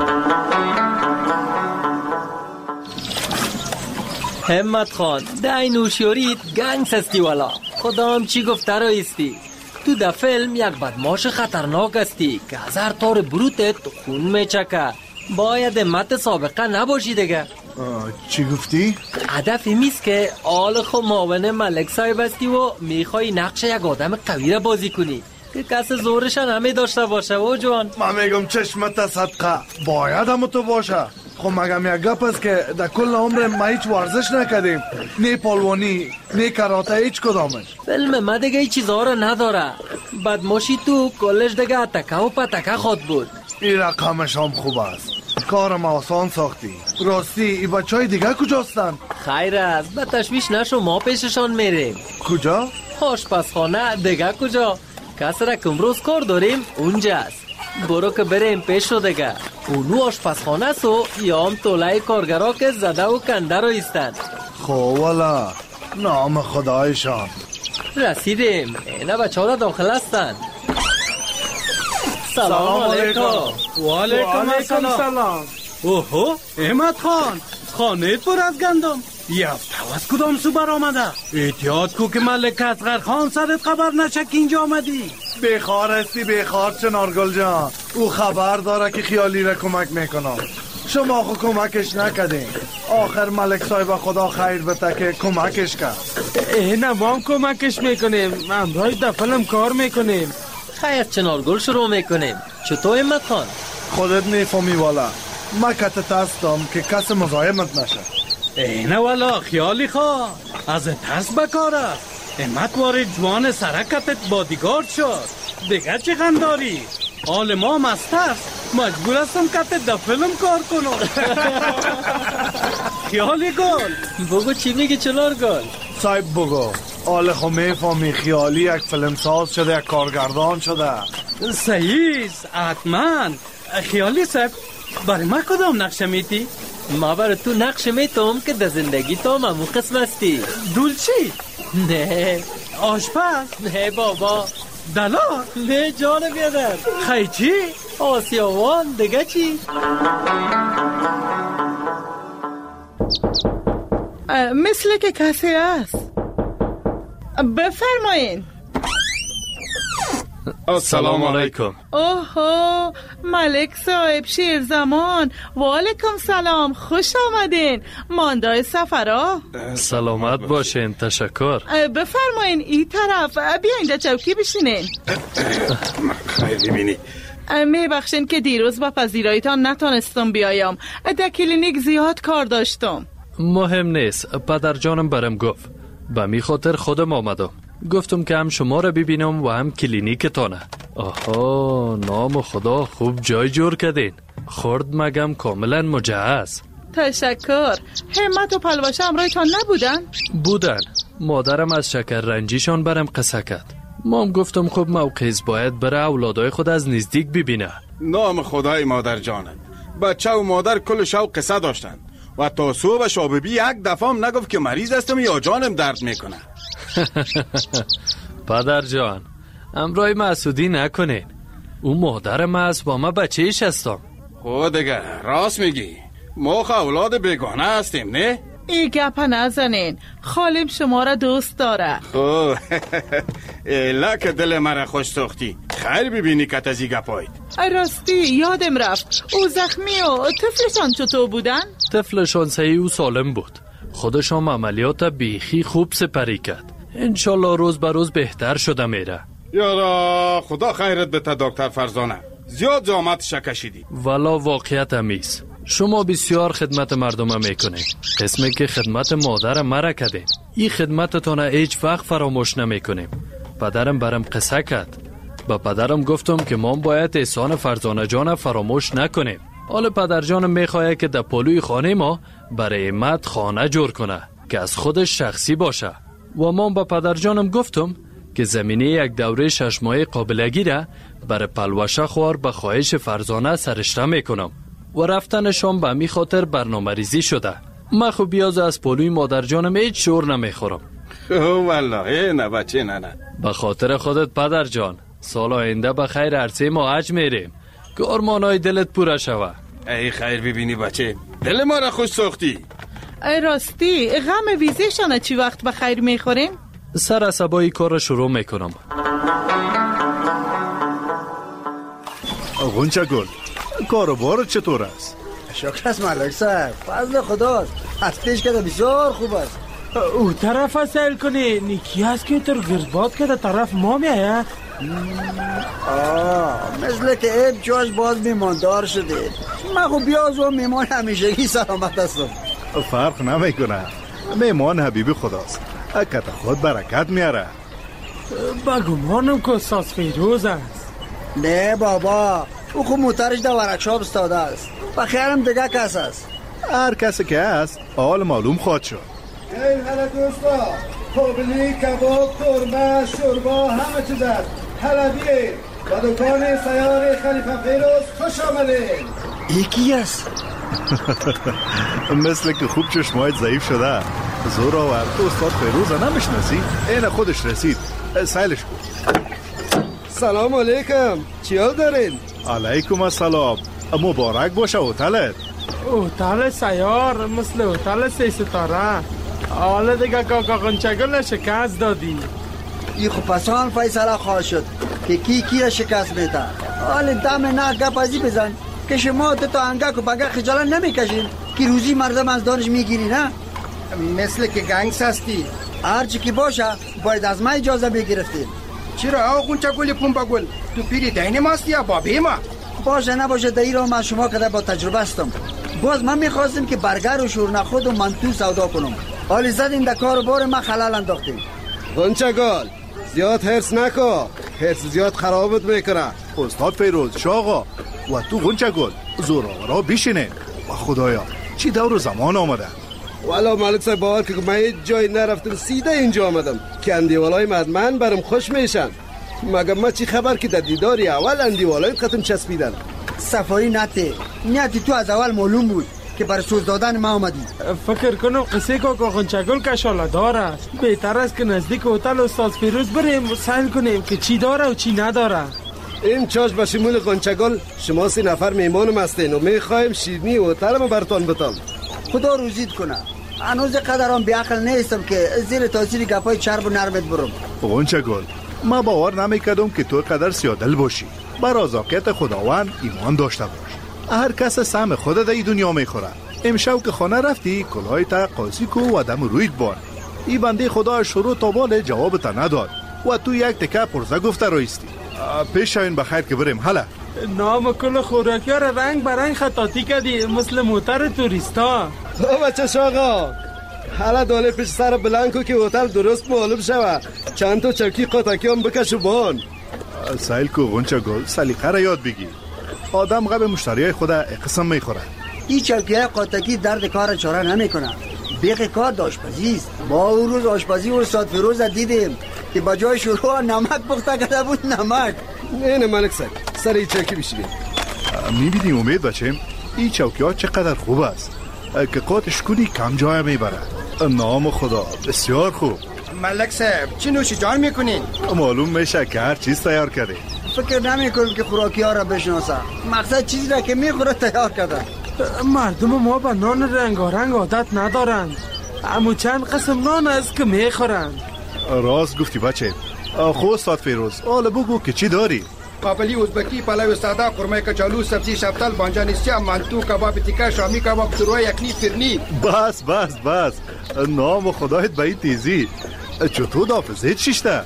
Speaker 10: همت خان دای نوشیاریت گنگس استی والا. خدام چی گفته رایستی؟ تو در فیلم یک بدماش خطرناک استی که از هر طور بروتت خون میچکه. باید همت سابقه نباشی دیگه.
Speaker 7: چی گفتی؟
Speaker 10: هدف میست که آل خو معاون ملک صاحب استی و میخوای نقش یک آدم قوی را بازی کنی که کس زورش نمی داشته باشه و جوان.
Speaker 7: من میگم چشمت صدقه باید هم تو باشه. خب مگم یک گپ است که در کل عمر ما هیچ ورزش نکردیم، نه پالوانی نه کراته، هیچ کدامش.
Speaker 10: فیلم ما دیگه ای چیزها را نداره. بدماشی تو کلش دیگه اتکه و پتکه خود بود.
Speaker 7: این رقمش هم خوب است. کارم آسان ساختی. راستی ای بچه های دیگه کجاستن؟
Speaker 10: خیر است به تشویش نشو، ما پیششان میریم.
Speaker 7: کجا؟
Speaker 10: آشپزخانه دیگه کجا؟ کس را که امروز کار داریم اونجاست. برو که بریم پیش رو دیگه. اونو آشپزخانه سو یا هم طولای کارگرها که زده و کنده رو ایستن.
Speaker 7: خب والا نام خدایشان.
Speaker 10: رسیدیم. اینه بچه ها داخل هستن. سلام علیکم.
Speaker 11: و علیکم السلام. اوهو احمد خان، خانه پر از گندم. یفته از کدام سو بر آمده؟ احتیاط کو که ملک اصغر خان سرت خبر نشه که اینجا آمدی.
Speaker 7: بخار هستی بخار چنارگل جان، او خبر داره که خیالی را کمک میکنم. شما خو کمکش نکدین. آخر ملک صاحب خدا خیر بده که کمکش کرد.
Speaker 11: نه ما هم کمکش میکنیم، امروز در فیلم کار میکنیم.
Speaker 10: خیر چنارگل شروع میکنیم. چطور احمد خان؟
Speaker 7: خودت میفهمی والا، ما کتت هستم که کس مزاحمت نشه.
Speaker 11: نه والا خیالی خواه از ترس بکاره. احمد وارد جوان سرکتت بادیگارد شد. دیگر چه غنداری؟ حال ما مست است، مجبور هستم کتت در فیلم کار کنم. خیالی گل
Speaker 10: بگو چی میگی چنارگل؟
Speaker 7: صاحب بگو. حال خو میفهمی خیالی یک فیلم ساز شده، یک کارگردان شده.
Speaker 11: صحیح حتما. خیالی صاحب برای ما کدام نقشه میتی؟
Speaker 10: ما برای تو نقش میتم که در زندگی تو همون قسم هستی.
Speaker 11: دولچی؟
Speaker 10: نه.
Speaker 11: آشپز؟
Speaker 10: نه بابا.
Speaker 11: دلار؟
Speaker 10: نه جان بیادر.
Speaker 11: خیچی؟
Speaker 10: آسیاوان. دیگه چی؟
Speaker 9: مثل که کسی است. بفرمایین.
Speaker 12: السلام علیکم.
Speaker 9: اوهو ملک صاحب شیرزمان. و علیکم سلام، خوش آمدین. ماندای سفرا.
Speaker 12: سلامت باشین. تشکر.
Speaker 9: بفرمایین این طرف. بیا اینجا چوکی بشینین.
Speaker 12: خیر ببینی.
Speaker 9: میبخشین که دیروز با پذیراییتان نتونستم بیایم. در کلینیک زیاد کار داشتم.
Speaker 12: مهم نیست. پدر جانم برم گفت، به می خاطر خودم آمدم. گفتم که هم شما را ببینم و هم کلینیکتانه. آها نام خدا، خوب جای جور کردین. خورد مگم کاملا مجهز.
Speaker 9: تشکر. همت و پلوشه همراهتان نبودن؟
Speaker 12: بودن. مادرم از شکر رنجیشان برم قصه کرد. مام گفتم خب موقعیز باید بره اولادای خود از نزدیک ببینه.
Speaker 13: نام خدای مادر جانت. بچه و مادر کل شب قصه داشتن و تا صبح شاببی یک دفعه هم نگفت که مریض هستم یا جانم درد میکنه.
Speaker 12: پدر جان امرای مسعودی نکنین. اون مادرم است با ما بچه ایش هستم.
Speaker 13: خود دیگه راست میگی. ما اولاد بیگانه هستیم نه؟
Speaker 9: ای گپا نزنین. خالم شما را دوست داره.
Speaker 13: اوه ایلا که دل مرا خوش ساختی. خیر ببینی که تزی گپایید.
Speaker 9: راستی یادم رفت، او زخمی و طفلشان چطور بودن؟
Speaker 12: طفلشان صحیح و سالم بود. خودشان عملیات بیخی خوب سپری کرد. انشالله روز به روز بهتر شده میره.
Speaker 13: یارا خدا خیرت بده دکتر فرزانه. زیاد زحمتش کشیدی.
Speaker 12: والا واقعیت همیست. شما بسیار خدمت مردم میکنید. قسمی که خدمت مادر مرا کردین. این خدمتتان هیچ وقت فراموش نمیکنیم. پدرم برم قصه کرد. با پدرم گفتم که ما باید احسان فرزانه جان فراموش نکنیم. حالا پدر جانم میخواه که در پلوی خانه ما برای احمد خانه جور کنه که از خودش شخصی باشه. و ما با پدر جانم گفتم که زمینه یک دوره 6 ماهه قابلگی را برای پلوشه خوار به خواهش فرزانه سرشته میکنم و رفتنشان به می خاطر برنامه ریزی شده. من خب بیاز از پلوی مادر جانم هیچ شور نمیخورم.
Speaker 13: والله نه بچه نه.
Speaker 12: به خاطر خودت پدر جان، سال آینده به خیر عرصه ما حج میریم که ارمانای دلت پوره شوه.
Speaker 13: ای خیر ببینی بچه، دل ما را خوش ساختی.
Speaker 9: راستی غم ویزهشانه چی وقت به خیر میخوریم؟
Speaker 12: سر عصبایی کار را شروع میکنم.
Speaker 1: غنچه گل، کاروبار چطور است؟
Speaker 14: شکر است ملک صاحب، فضل خداست. از پیش کده بسیار خوب است.
Speaker 11: او طرف سیل کنی نیکی است که تر گردباد که در طرف ما میایه.
Speaker 14: مثل که عیب چاش باز میماندار شده. من خب بیاز و میمان همیشگی سلامت هستم.
Speaker 1: فرق نمیکنه، میمان حبیب خداست. اکت خود برکت میاره.
Speaker 11: بگمانم که استاد فیروز است.
Speaker 14: نه بابا، او خب موترش در ورکشاپ استاده است. و خیرم دیگه کس است.
Speaker 1: هر کسی که است حال معلوم خواهد شد.
Speaker 7: ای هلا دوستا، کوبلی، کباب، قرمه، شوربا، همه چیز است. حلبیه و دکان سیار خلیفه فیروز خوش آمدین.
Speaker 14: یکی است.
Speaker 1: مثل که خوب چشمایت ضعیف شده. زور آورد تو استاد فیروز نمیشناسی؟ این خودش رسید. سیلش کن.
Speaker 15: سلام علیکم، چیا دارین؟
Speaker 16: علیکم السلام. مبارک باشه هتلت.
Speaker 11: هتل سیار مثل هتل 3 ستاره. حالا دیگه کاکا غنچگل شکست دادی.
Speaker 14: ای خب پسان فیصله خواهد شد که کی را شکست میده. حالا دم نه گپ ازی بزن که شما تا انگک و بگه خجالت نمیکشین که روزی مردم از دانش میگیری. نه
Speaker 17: مثل که گنگس هستی.
Speaker 14: هرچی که باشه باید از ما اجازه بگرفتیم.
Speaker 17: چرا آقا غنچگل پنبه گل؟ تو پیری دین ماستی یا بابی ما؟
Speaker 14: باشه نباشه دایی را من شما کده با تجربه هستم. باز من میخواستم که برگر و شورنخود و منتو سودا کنم. حالی زدیم در کار بار ما خلال انداختیم.
Speaker 15: غنچگل زیاد حرص نکن، حرص زیاد خرابت میکنه.
Speaker 16: استاد فیروز شاقا و تو غنچگل زورآورا بشینه. و خدایا چی دور زمان آمده.
Speaker 15: والا مالک صاحب باور که من هیچ جای نرفتم، سیده اینجا آمدم که اندیوالای مدمن برم خوش میشن. مگه ما چی خبر که در دیداری اول اندیوالای ختم چسبیدن.
Speaker 14: صفایی نیتی تو از اول معلوم بود که برای سوز دادن ما آمدی.
Speaker 11: فکر کنم قصه که غنچگل کشاله داره. بهتر است که نزدیک هتل استاد فیروز بریم سیل کنیم که چی داره و چی نداره.
Speaker 15: این چاش به شمول غنچگل شما 3 نفر میمانم هستین و میخوایم شیرینی هتل ما براتون بتم.
Speaker 14: خدا روزیت کنه. هنوز قدرم بیعقل نیستم که زیر تاثیر گپای چرب و نرمت برم.
Speaker 16: غنچگل ما باور نمیکردم که تو قدر سیادل باشی. بر رضاقت خداوند ایمان داشته باش. هر کس سهم خود در دنیا میخوره. امشب که خانه رفتی کلاه تا قاسی کو و دم رویت بان. این بنده خدا شروع تا بال جواب تا نداد و تو یک تکه پرزه گفته رایستی. پیش شوین بخیر که بریم. حالا
Speaker 11: نام کل خوراکی ها رنگ برنگ خطاطی کردی مثل موتر توریستا.
Speaker 15: بچه شاقا حالا داله پیش سر بلنکو که هتل درست معلوم شوه. چند تا چوکی قاطکی هم بکشو بان.
Speaker 16: سایل کو غنچگل سلیقه را یاد بگیر. آدم غب مشتریای خود قسم میخوره.
Speaker 14: این چوکی قاطکی درد کار چاره نمیکنه. بیخ کار آشپزی است. با اون روز آشپزی و استاد فیروز دیدیم که با جای شروع نمک پخته کرده بود. نمک
Speaker 15: نه ملک صاحب سر این چوکی بشینیم.
Speaker 16: میبینیم امید بچه این چوکی ها چقدر خوب است که قاطش کنی کم جای میبره. نام خدا بسیار خوب.
Speaker 17: ملک صاحب چی نوشی جان میکنین؟
Speaker 16: معلوم میشه که هر چیز تیار کرده.
Speaker 14: فکر نمیکنم که خوراکی ها را بشناسه. مقصد چیزی را که میخوره تیار کرده.
Speaker 11: مردم ما با نان رنگارنگ عادت ندارند، اما چند قسم نان است که میخورند.
Speaker 16: راست گفتی بچه. خو استاد فیروز حالا بگو که چی داری؟
Speaker 17: قابلی، ازبکی، پلو ساده، قرمه کچالو، سبزی شفتل، بانجان سیاه، منتو، کباب تیکه، شامی کباب، شروع یخنی، فرنی.
Speaker 16: بس نام خدایت به این تیزی. چطور دافزه چیشته؟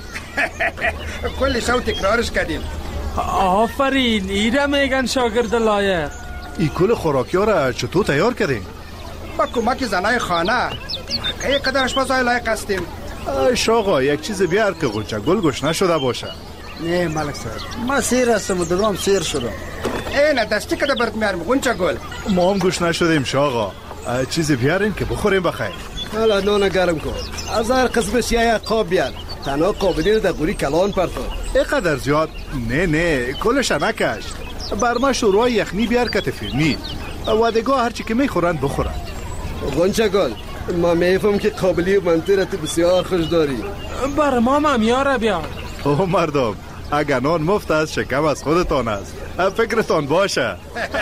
Speaker 17: کلی شو تکرارش کردیم.
Speaker 11: آفرین، ایره میگن شاگرد لایق.
Speaker 16: این کل خوراکی ها را چطور تیار کردیم؟
Speaker 17: با کمک زنای خانه. که قدر اشپزای لایق هستیم.
Speaker 16: شاقا یک چیز بیار که غنچگل گوش نشده باشه.
Speaker 14: نه ملک صاحب ما سیر هستم و درام سیر شدم.
Speaker 17: نه دستی که برات میارم غنچگل.
Speaker 16: ما هم گوش نشدیم شاقا. چیزی بیارین که بخوریم بخیر.
Speaker 15: حالا نان گرم کن. از هر قسمش یک قاب بیار. تنها قابلی در قوری کلان پرتون.
Speaker 16: اینقدر زیاد؟ نه کلش نکش. بر ما شروع یخنی بیار که تفیرنی و دیگه هرچی که میخورند بخورند.
Speaker 15: غنچگل ما میفهم که قابلی و منطقه بسیار خوش داری.
Speaker 11: بر ما ممیاره بیار.
Speaker 16: اوه مردم اگر نان مفت است شکم از خودتان است. فکرتان باشه.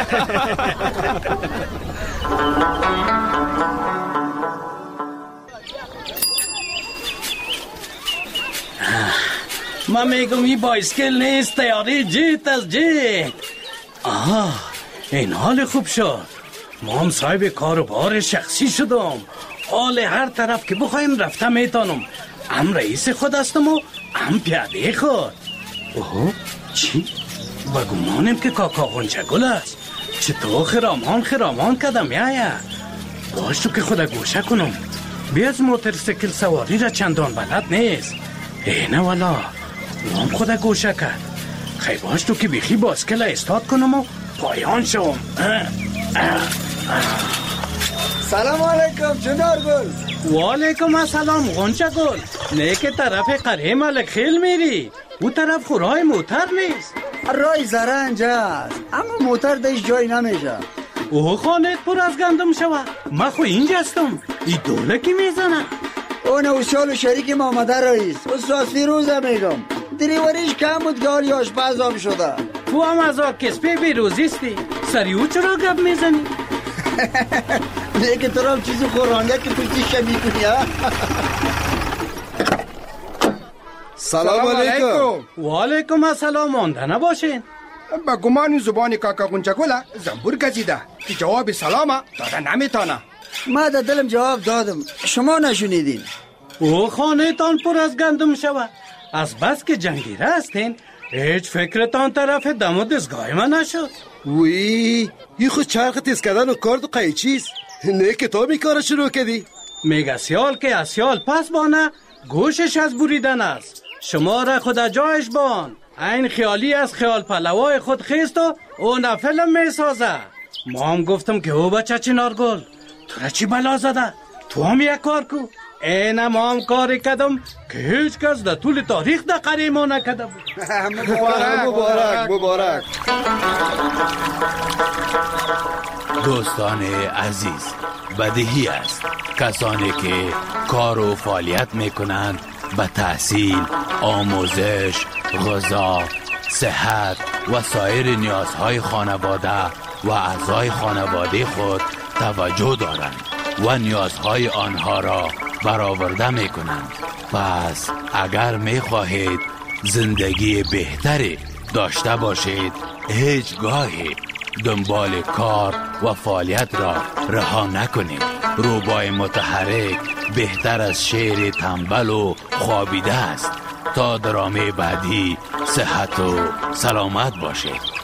Speaker 11: من میگم این بایسکل نیست، تیاری جیت از جیت. این حال خوب شد. ما هم صاحب کاروبار شخصی شدم. حال هر طرف که بخوایم رفته میتونم. هم رئیس خود هستم و هم پیاده خود. اوه چی؟ و گمانم که کاکا غنچگل است. چطور خرامان کدم میاید. باش تو که خدا گوشه کنم. بیاز موترسیکل سواری را چندان بلد نیست. نه والا هم خدا گوشه کرد. خیلی باش تو که بیخی باسکل استاد کنم و پایان شوم.
Speaker 14: سلام علیکم چندار گل.
Speaker 11: و علیکم السلام غنچگل. نه که طرف قره ملک خیل میری. او طرف خورای موتر نیست.
Speaker 14: رای زرنج است اما موتر دیش جای نمیشه.
Speaker 11: اوه خانت پر از گندم شوه. من خو اینجا هستم. ای دوله کی میزنه.
Speaker 14: اون اوشال و شریک ما آمده رئیس استاد فیروز میگم. دریوریش کم بود که حالی آشپز آب شده.
Speaker 11: تو هم از آکسپی بیروزیستی سری او چرا گپ میزنی؟
Speaker 14: لیکن تو را هم چیزی خورانگه که پشتیش میکنی ها.
Speaker 15: سلام علیکم.
Speaker 11: و علیکم السلام. مانده نباشین.
Speaker 17: با گمان زبان کاکا گونچگولا زنبور گزیده که جواب سلام داده نمیتانه.
Speaker 14: ما در دلم جواب دادم، شما نشونیدین.
Speaker 11: او خانه تان پر از گندم شود. از بس که جنگیره هستین هیچ فکرتان طرف دم و دستگاه من نشد.
Speaker 15: وی این خود چرخ تیز کردن و کارد و قیچیست. نه که تو می کار شروع کردی.
Speaker 11: میگه سیال که از سیال پس بانه گوشش از بریدن است. شما را خود جایش بان. این خیالی از خیال پلوای خود خیست و اون فیلم میسازه. ما هم گفتم که او بچه چنارگل تو را چی بلا زده؟ تو هم یک کار کو. این ما هم کاری کردم که هیچ کس در طول تاریخ در قریه ما نکده بود.
Speaker 15: مبارک مبارک.
Speaker 3: دوستان عزیز، بدیهی است کسانی که کار و فعالیت میکنند به تحصیل، آموزش، غذا، صحت و سایر نیازهای خانواده و اعضای خانواده خود توجه دارند و نیازهای آنها را برآورده میکنند. پس اگر میخواهید زندگی بهتری داشته باشید هیچگاهی دنبال کار و فعالیت را رها نکنید. روبای متحرک بهتر از شعر تنبل و خوابیده است. تا درامه بعدی صحت و سلامت باشید.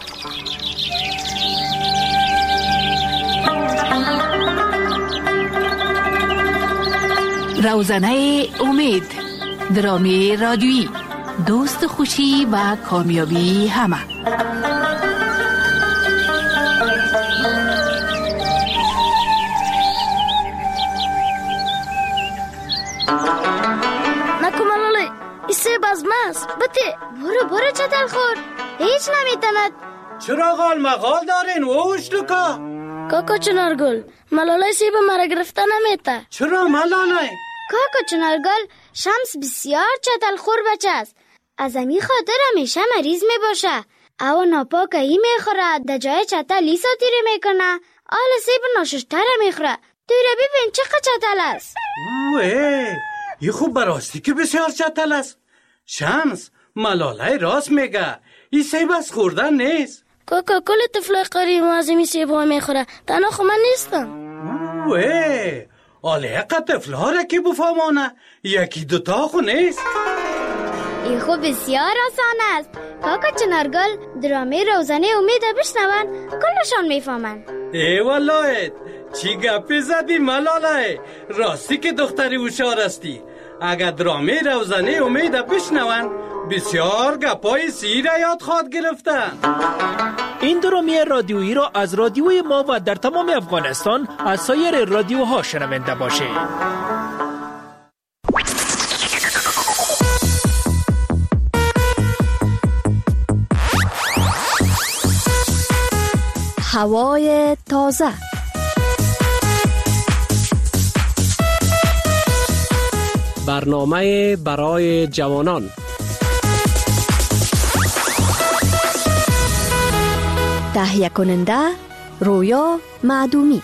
Speaker 18: روزنه امید، درامه رادیویی، دوست خوشی و کامیابی همه.
Speaker 5: نکمالاله ایسه بازماست بته برو چتل خور هیچ نمیتند.
Speaker 11: چرا غال مغال دارین ووش لکا؟
Speaker 5: کاکا چنارگل ملاله سیب مرا گرفته نمیته.
Speaker 11: چرا ملاله؟
Speaker 5: کاکا چنارگل شمس بسیار چتل خور بچه است. از امی خاطر همیشه مریض می باشه. او ناپاکه ای میخوره در جای چتل لیسا تیره میکنه. آل سیب ناششتره میخوره. توی ببین چقدر چتل است.
Speaker 11: این خوب براستی که بسیار چتل است. شمس ملاله راست میگه. این سیب از خوردن نیست.
Speaker 5: کاکا کل طفل قریب از این سیب ها میخوره. تنها خو من نیستم.
Speaker 11: آله اقا طفل ها را که بفهمانه یکی دوتا خو نیست.
Speaker 5: این خو بسیار آسان است. کاکا چنارگل درامه روزنه امید بشنون کلشان میفهمن.
Speaker 11: ای والله چی گپی زدی ملاله؟ راستی که دختری هوشیار استی. اگر درامه روزنه امید بشنون بسیار گپای سیر یاد خواد گرفتن.
Speaker 19: این درامه رادیویی را از رادیوی ما و در تمام افغانستان از سایر رادیوها شنونده باشید.
Speaker 18: هوای تازه.
Speaker 20: برنامه برای جوانان.
Speaker 18: تهیه کننده رویا معدومی.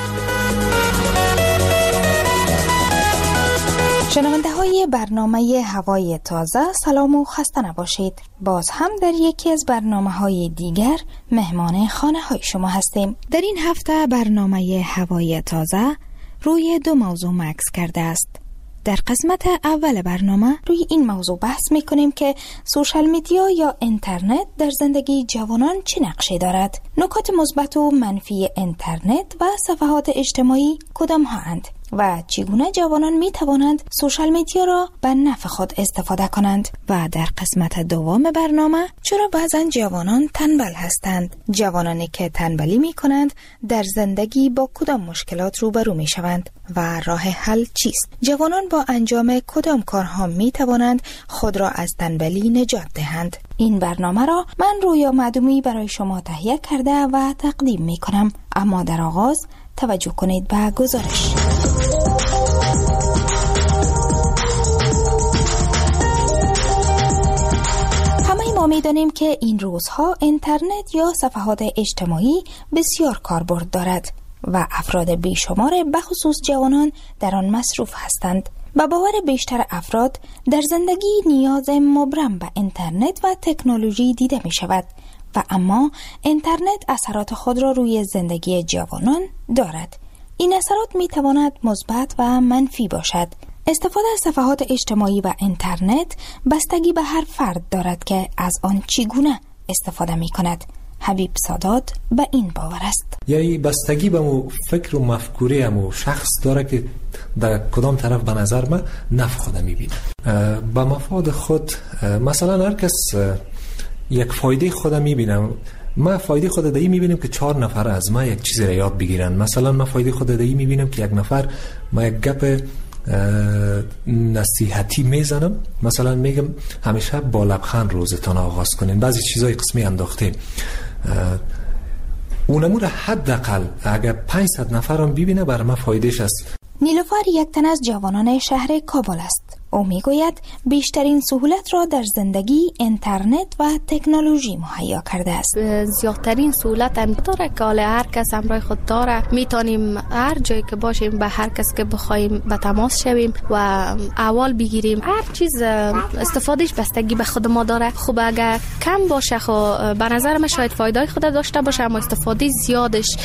Speaker 21: شنونده های برنامه هوای تازه سلام و خسته نباشید. باز هم در یکی از برنامه های دیگر مهمان خانه های شما هستیم. در این هفته برنامه هوای تازه روی دو موضوع مکس کرده است. در قسمت اول برنامه روی این موضوع بحث میکنیم که سوشال میدیا یا اینترنت در زندگی جوانان چه نقشی دارد. نکات مثبت و منفی اینترنت و صفحات اجتماعی کدام ها اند و چگونه جوانان می توانند سوشال میدیا را به نفع خود استفاده کنند. و در قسمت دوم برنامه چرا بعضا جوانان تنبل هستند. جوانانی که تنبلی می کنند در زندگی با کدام مشکلات روبرو می شوند و راه حل چیست. جوانان با انجام کدام کارها می توانند خود را از تنبلی نجات دهند. این برنامه را من رویا معدومی برای شما تهیه کرده و تقدیم می کنم. اما در آغاز توجه کنید به گزارش. ما می‌دانیم که این روزها اینترنت یا صفحات اجتماعی بسیار کاربرد دارد و افراد بیشمار بخصوص جوانان در آن مصروف هستند. با باور بیشتر افراد در زندگی نیاز مبرم به اینترنت و تکنولوژی دیده می شود و اما اینترنت اثرات خود را روی زندگی جوانان دارد. این اثرات می تواند مثبت و منفی باشد. استفاده از صفحات اجتماعی و اینترنت بستگی به هر فرد دارد که از آن چگونه استفاده می کند. حبیب سادات به این باور است.
Speaker 4: یعنی بستگی به مو فکر و مفکوره امو شخص داره که در کدام طرف به نظر من نفع خود میبینه. به مفاد خود مثلا هر کس یک فایده خود میبینم. ما فایده خود دایی میبینم که 4 نفر از ما یک چیزی را یاد بگیرن. مثلا ما فایده خود دایی میبینم که یک نفر ما یک گپ نصیحتی میزنم، مثلا میگم همیشه با لبخند روزتان آغاز کنین، بعضی چیزای قسمی انداختیم اونمون را حداقل اگر 500 نفر هم ببینه بر ما فایدهش است.
Speaker 21: نیلوفر یک تن از جوانان شهر کابل است. او میگوید بیشترین سهولت را در زندگی اینترنت و تکنولوژی مهیا کرده است.
Speaker 22: زیادترین سهولت هم داره که هر کس همراه خود داره، میتونیم هر جایی که باشیم به هر کس که بخوایم به تماس شویم و احوال بگیریم. هر چیز استفادهش بستگی به خود ما داره. خب اگر کم باشه خب به نظر من شاید فایده خود داشته باشه، اما استفاده زیادش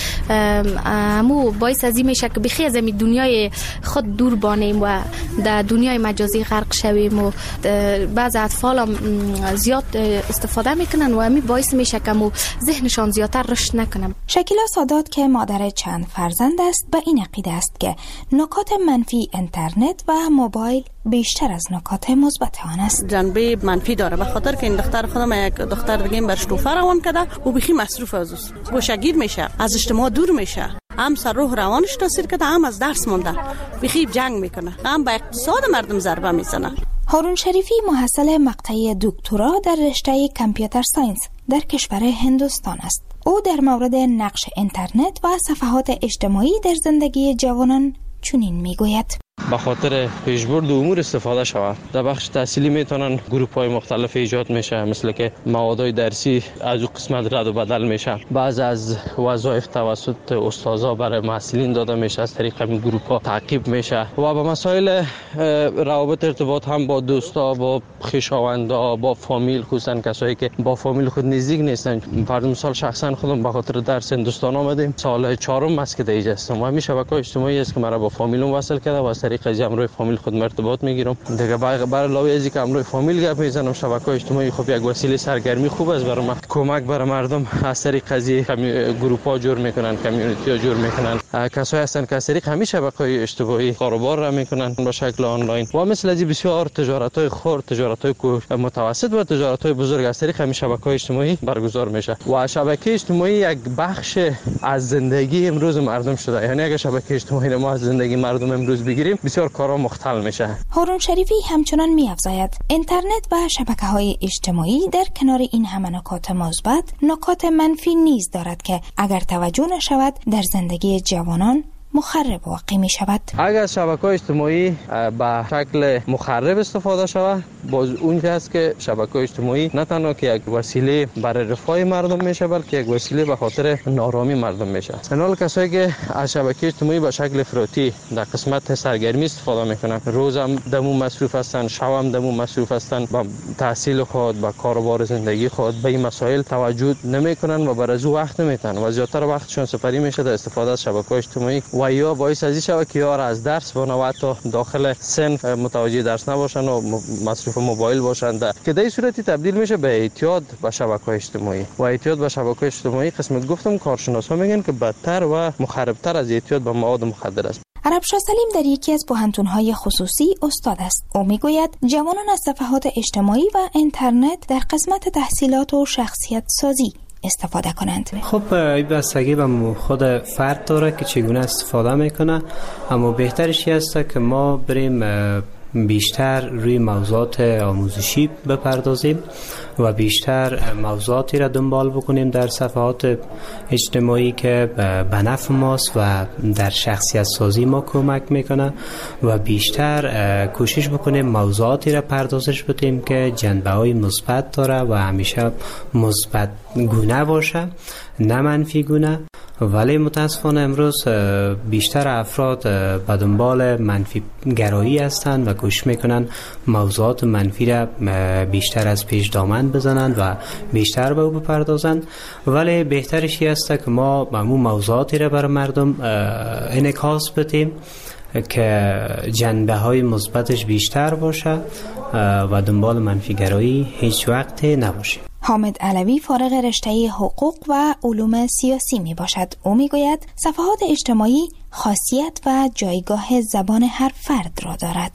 Speaker 22: امو باعث از این میشه که بخی از این دنیای خود دور بانیم و در دنیای مجازی غرق شویم و بعض اطفال هم زیاد استفاده میکنن و همین باعث میشه که ذهنشان زیادتر رشد نکنن.
Speaker 21: شکیلا سادات که مادر چند فرزند است به این عقیده است که نکات منفی اینترنت و موبایل بیشتر از نکات مثبت آن است.
Speaker 23: جنبه منفی داره به خاطر که این دختر خودم یک دختر دیگه برش توفه روان کرده و بخی مصروف از اوست، گوشگیر میشه، از اجتماع دور میشه، هم سر روح روانش تاثیر کرده، هم از درس مونده، بخی جنگ میکنه، هم به اقتصاد مردم ضربه میزنه.
Speaker 21: هارون شریفی محصل مقطع دکترا در رشته کامپیوتر ساینس در کشور هندوستان است. او در مورد نقش اینترنت و صفحات اجتماعی در زندگی جوانان چنین میگوید:
Speaker 24: به خاطر پیشبرد امور استفاده شود. در بخش تحصیلی میتونن گروه‌های مختلف ایجاد میشه، مثل که موادهای درسی از او قسمت رد و بدل میشه، بعض از وظایف توسط استادا برای محصلین داده میشه، از طریق این گروه‌ها تعقیب میشه و به مسائل روابط ارتباط هم با دوستا، با خویشاوندا، با فامیل، خصوصا کسایی که با فامیل خود نزدیک نیستن. فرض مثال شخصا خودم به خاطر درس هندوستان آمدیم، سال 4م است که دیگه هستم و همین شبکه‌های اجتماعی است که مرا با فامیلم وصل کرده و از طریق از امروی فامیل خود ارتباط میگیرم. دیگه برای علاوه از اینکه امروی فامیل گپ میزنم، شبکه‌های اجتماعی خب یک وسیله سرگرمی خوب است برای من. کمک برای مردم از طریق از گروه‌ها جور میکنن، کامیونیتی‌ها جور میکنن. کسایی هستن که از طریق همین شبکه‌های اجتماعی کاروبار را میکنن به شکل آنلاین و مثل از بسیار تجارت‌های خرد، تجارت‌های متوسط و تجارت‌های بزرگ از طریق همین شبکه‌های اجتماعی برگزار میشه و شبکه اجتماعی یک بخش از زندگی امروز مردم شده. یعنی اگه شبکه اجتماعی ما از زندگی مردم امروز بگیریم بسیار کارا مختل میشه.
Speaker 21: هارون شریفی همچنان می‌افزاید اینترنت و شبکه‌های اجتماعی در کنار این همه نکات مثبت، نکات منفی نیز دارد که اگر توجه نشود در زندگی جوانان مخرب واقع می شود.
Speaker 24: اگر شبکه‌های اجتماعی به شکل مخرب استفاده شود، باز اون است که شبکه‌های اجتماعی نه تنها که یک وسیله برای رفاه مردم میشه، بلکه یک وسیله به خاطر نارامی مردم میشه. حالا کسایی که از شبکه اجتماعی به شکل افراطی در قسمت سرگرمی استفاده میکنن، روز هم دمو مصروف هستن، شب هم دمو مصروف هستن، با تحصیل خود، با کاروبار زندگی خود به این مسائل توجه نمیکنن و برای او وقت نمیتن و زیادتر وقتشون سپری میشه در استفاده از شبکه‌های اجتماعی و یا باعث از این شود که یار از درس و نوات داخل صنف متوجه درس نباشن و مصروف موبایل باشن، که در این صورتی تبدیل میشه به اعتیاد به شبکه‌های اجتماعی و اعتیاد به شبکه‌های اجتماعی قسمت گفتم کارشناسا میگن که بدتر و مخربتر از اعتیاد به مواد مخدر است.
Speaker 21: عربشاه سلیم در یکی از پوهنتون‌های خصوصی استاد است. او میگوید جوانان از صفحات اجتماعی و اینترنت در قسمت تحصیلات و شخصیت سازی استفاده کنند.
Speaker 25: خب این بستگی به خود فرد داره که چگونه استفاده میکنه، اما بهترش است که ما بریم بیشتر روی موضوعات آموزشی بپردازیم و بیشتر موضوعاتی را دنبال بکنیم در صفحات اجتماعی که به نفع ماست و در شخصیت سازی ما کمک میکنه و بیشتر کوشش بکنیم موضوعاتی را پردازش بدیم که جنبه های مثبت داره و همیشه مثبت گونه باشه، نه منفی گونه. ولی متاسفانه امروز بیشتر افراد به دنبال منفی گرایی هستند و کوشش میکنن موضوعات منفی را بیشتر از پیش دامن بزنند و بیشتر به او بپردازند. ولی بهترش است که ما همون موضوعاتی را بر مردم انعکاس بدیم که جنبه های مثبتش بیشتر باشه و دنبال منفی گرایی هیچ وقت نباشه.
Speaker 21: حامد علوی فارغ رشته حقوق و علوم سیاسی می باشد. او می گوید صفحات اجتماعی خاصیت و جایگاه زبان هر فرد را دارد.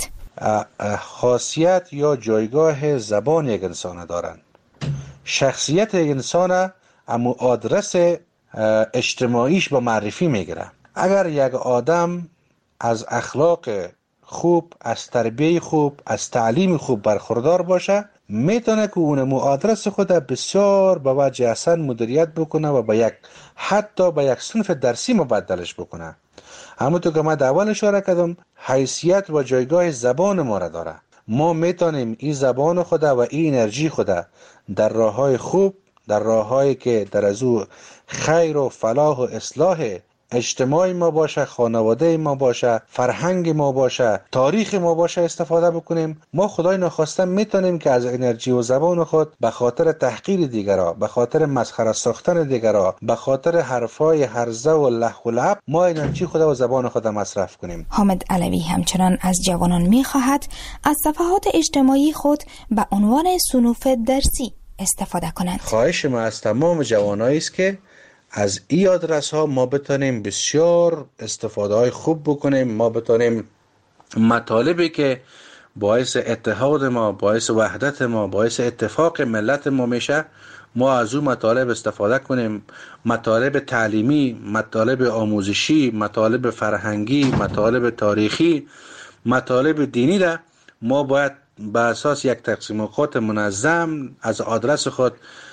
Speaker 2: خاصیت یا جایگاه زبان یک انسان دارند. شخصیت یک انسان اما آدرس اجتماعیش با معرفی می گیره. اگر یک آدم از اخلاق خوب، از تربیه خوب، از تعلیم خوب برخوردار باشه، میتونه که اونمو آدرس خود بسیار به وجه احسن مدیریت بکنه و حتی به یک صنف درسی مبدلش بکنه. همونطور که من در اول اشاره کردم، حیثیت و جایگاه زبان ما را داره. ما میتونیم این زبان خود و این انرژی خود در راههای خوب، در راههایی که در از او خیر و فلاح و اصلاح اجتماعی ما باشه، خانواده ما باشه، فرهنگ ما باشه، تاریخ ما باشه استفاده بکنیم. ما خدای نخواسته میتونیم که از انرژی و زبان خود به خاطر تحقیر دیگرها، به خاطر مسخره ساختن دیگرها، به خاطر حرفای هرزه و لح و لعب ما انرژی خود و زبان خود مصرف کنیم.
Speaker 21: حامد علوی همچنان از جوانان میخواهد از صفحات اجتماعی خود به عنوان صنوف درسی استفاده کنند.
Speaker 2: خواهش ما از تمام جوانایی است که از این آدرس ها ما بتونیم بسیار استفاده های خوب بکنیم. ما بتونیم مطالبی که باعث اتحاد ما، باعث وحدت ما، باعث اتفاق ملت ما میشه، ما از اون مطالب استفاده کنیم. مطالب تعلیمی، مطالب آموزشی، مطالب فرهنگی، مطالب تاریخی، مطالب دینی را ما باید به اساس یک تقسیم اوقات منظم از آدرس خود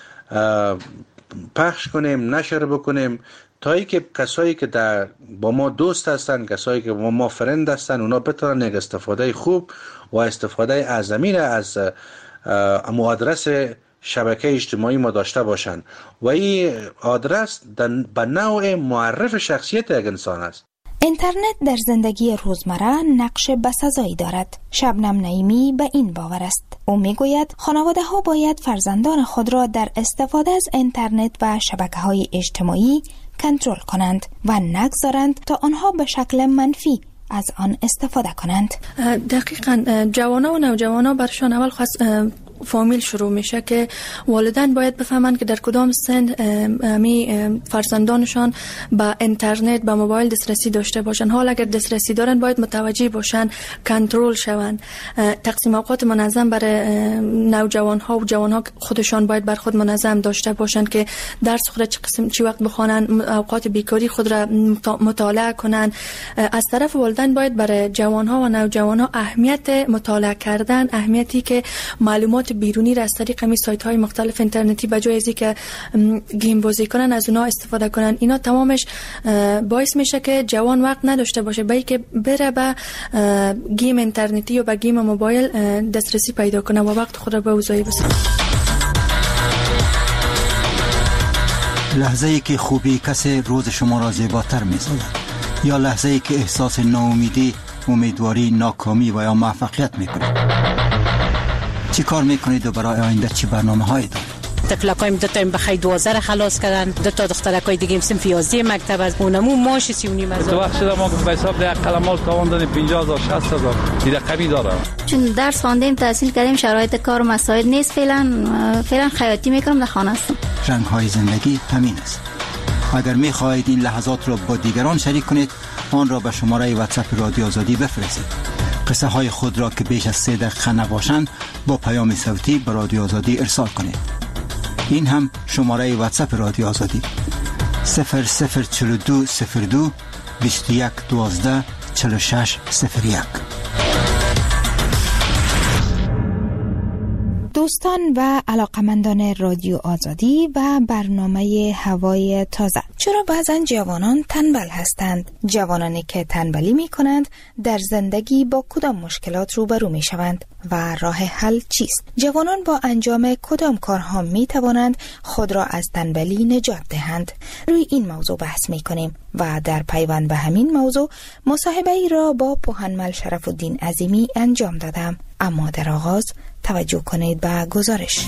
Speaker 2: پخش کنیم، نشر بکنیم، تا ای که کسایی که با ما دوست هستن، کسایی که با ما فرند هستن، اونا بتونن یک استفاده خوب و استفاده اعظمی را از آدرس شبکه اجتماعی ما داشته باشن و این آدرس به نوع معرف شخصیت یک انسان است.
Speaker 21: اینترنت در زندگی روزمره نقش بسزایی دارد. شبنم نعیمی به این باور است. او میگوید خانواده ها باید فرزندان خود را در استفاده از اینترنت و شبکه های اجتماعی کنترل کنند و نگذارند تا آنها به شکل منفی از آن استفاده کنند.
Speaker 6: دقیقاً جوانا و نوجوانا برشان اول فامیل شروع میشه که والدین باید بفهمند که در کدام سن فرزندانشان به اینترنت، به موبایل دسترسی داشته باشند. حال اگر دسترسی دارن باید متوجه باشند، کنترل شوند. تقسیم اوقات منظم برای نوجوان ها و جوان ها خودشان باید بر خود منظم داشته باشند که درس خود چی وقت بخوانند، اوقات بیکاری خود را مطالعه کنند. از طرف والدین باید برای جوان ها و نوجوان ها اهمیت مطالعه کردن، اهمیتی که معلومات بیرونی را از طریق همین سایت های مختلف اینترنتی به جای ازی که گیم بازی کنن از اونها استفاده کنن، اینا تمامش باعث میشه که جوان وقت نداشته باشه برای که بره به گیم اینترنتی یا به گیم موبایل دسترسی پیدا کنه و وقت خود را به اوضاعی بسازه.
Speaker 8: لحظه ای که خوبی کسی روز شما را زیباتر می‌سازد یا لحظه ای که احساس ناامیدی، امیدواری، ناکامی و یا موفقیت می‌کنید. چی کار میکنید و برای آینده چی برنامه هایی دارید؟
Speaker 10: تفلکایم دو تا بخی 12 خلاص کردن، دو تا دخترکای دیگه صنف 11 مکتب از اونمو ماش 39 هزار.
Speaker 13: تو وقت شده ما به حساب ده قلمال تاوان دادیم 50000 60000 این رقمی داره.
Speaker 26: چون درس خواندیم، تحصیل کردیم، شرایط کار مساعد نیست، فعلا خیاطی میکنم در خانه هستم.
Speaker 8: رنگ های زندگی همین است. اگر میخواهید این لحظات را با دیگران شریک کنید، آن را به شماره واتساپ رادیو آزادی بفرستید. قصه های خود را که بیش از 3 دقیقه نباشند با پیام صوتی به رادیو آزادی ارسال کنید. این هم شماره واتساپ رادیو آزادی 004202 21 12 46 01.
Speaker 21: دوستان و علاقمندان رادیو آزادی و برنامه هوای تازه، چرا بعضا جوانان تنبل هستند؟ جوانانی که تنبلی می کنند در زندگی با کدام مشکلات روبرو می شوند و راه حل چیست؟ جوانان با انجام کدام کارها می توانند خود را از تنبلی نجات دهند؟ روی این موضوع بحث می کنیم و در پیوند به همین موضوع مصاحبه ای را با پوهنمل شرف الدین عظیمی انجام دادم. اما در آغاز توجه کنید به گزارش.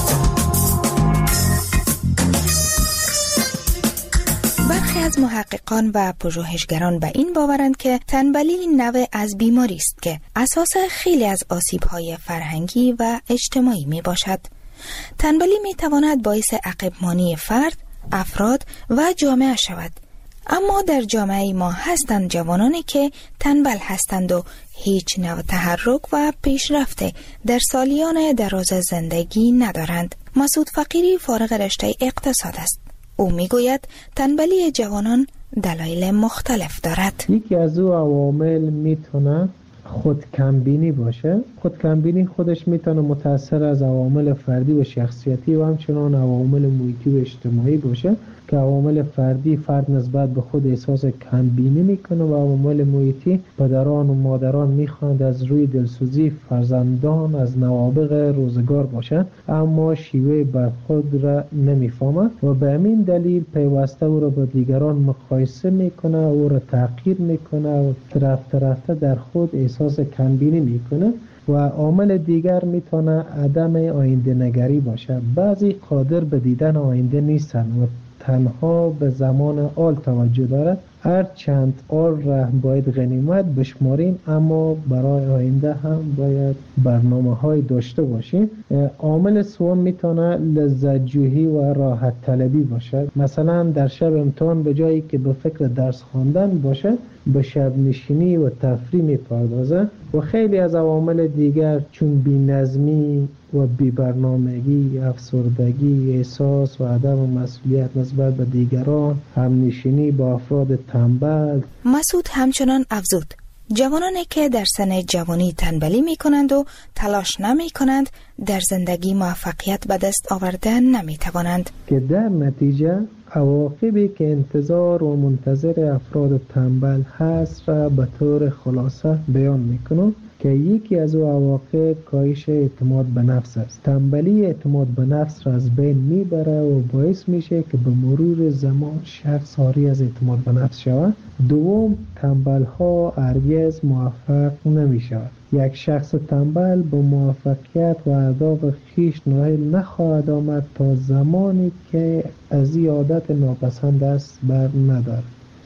Speaker 21: برخی از محققان و پژوهشگران به این باورند که تنبلی نوع از بیماری است که اساس خیلی از آسیب‌های فرهنگی و اجتماعی می باشد. تنبلی می تواند باعث عقب‌مانی فرد، افراد و جامعه شود. اما در جامعه ما هستند جوانانی که تنبل هستند و هیچ نوع تحرک و پیشرفت در سالیان دراز زندگی ندارند. مسعود فقیری فارغ رشته اقتصاد است. او میگوید تنبلی جوانان دلایل مختلف دارد.
Speaker 1: یکی از او عوامل میتونه خودکمبینی باشه. خودکمبینی خودش میتونه متأثر از عوامل فردی و شخصیتی و همچنان عوامل محیطی و اجتماعی باشه که عوامل فردی فرد نسبت به خود احساس کمبینی میکنه و عوامل محیطی پدران و مادران میخواند از روی دلسوزی فرزندان از نوابغ روزگار باشند اما شیوه برخورد را نمیفهمند و به همین دلیل پیوسته او را با دیگران مقایسه میکنه، او را تحقیر میکنه و رفته در خود احساس کمبینی میکنه. و عامل دیگر میتونه عدم آینده نگری باشه. بعضی قادر به دیدن آینده نیستن و تنها به زمان آل توجه دارد. هر چند آل را باید غنیمت بشماریم اما برای آینده هم باید برنامه های داشته باشیم. عامل سوم میتونه لذت جویی و راحت طلبی باشه. مثلا در شب امتحان به جایی که به فکر درس خواندن باشه به شب نشینی و تفریح میپردازه. و خیلی از عوامل دیگر چون بی‌نظمی و بی‌برنامگی، افسردگی، احساس و عدم مسئولیت نسبت به دیگران، همنشینی با افراد تنبل.
Speaker 21: مسعود همچنان افزود جوانانی که در سن جوانی تنبلی می کنند و تلاش نمی کنند در زندگی موفقیت به دست آوردن نمی توانند
Speaker 1: که در نتیجه عواقبی که انتظار و منتظر افراد تنبل هست را به طور خلاصه بیان میکنم که یکی از او عواقب کاهش اعتماد به نفس است. تنبلی اعتماد به نفس را از بین میبره و باعث میشه که به مرور زمان شخص عاری از اعتماد به نفس شود. دوم، تنبل ها هرگز موفق نمیشود. یک شخص تنبل با موفقیت و اهداف خویش نائل نخواهد آمد تا زمانی که از این عادت ناپسند است بر ندارد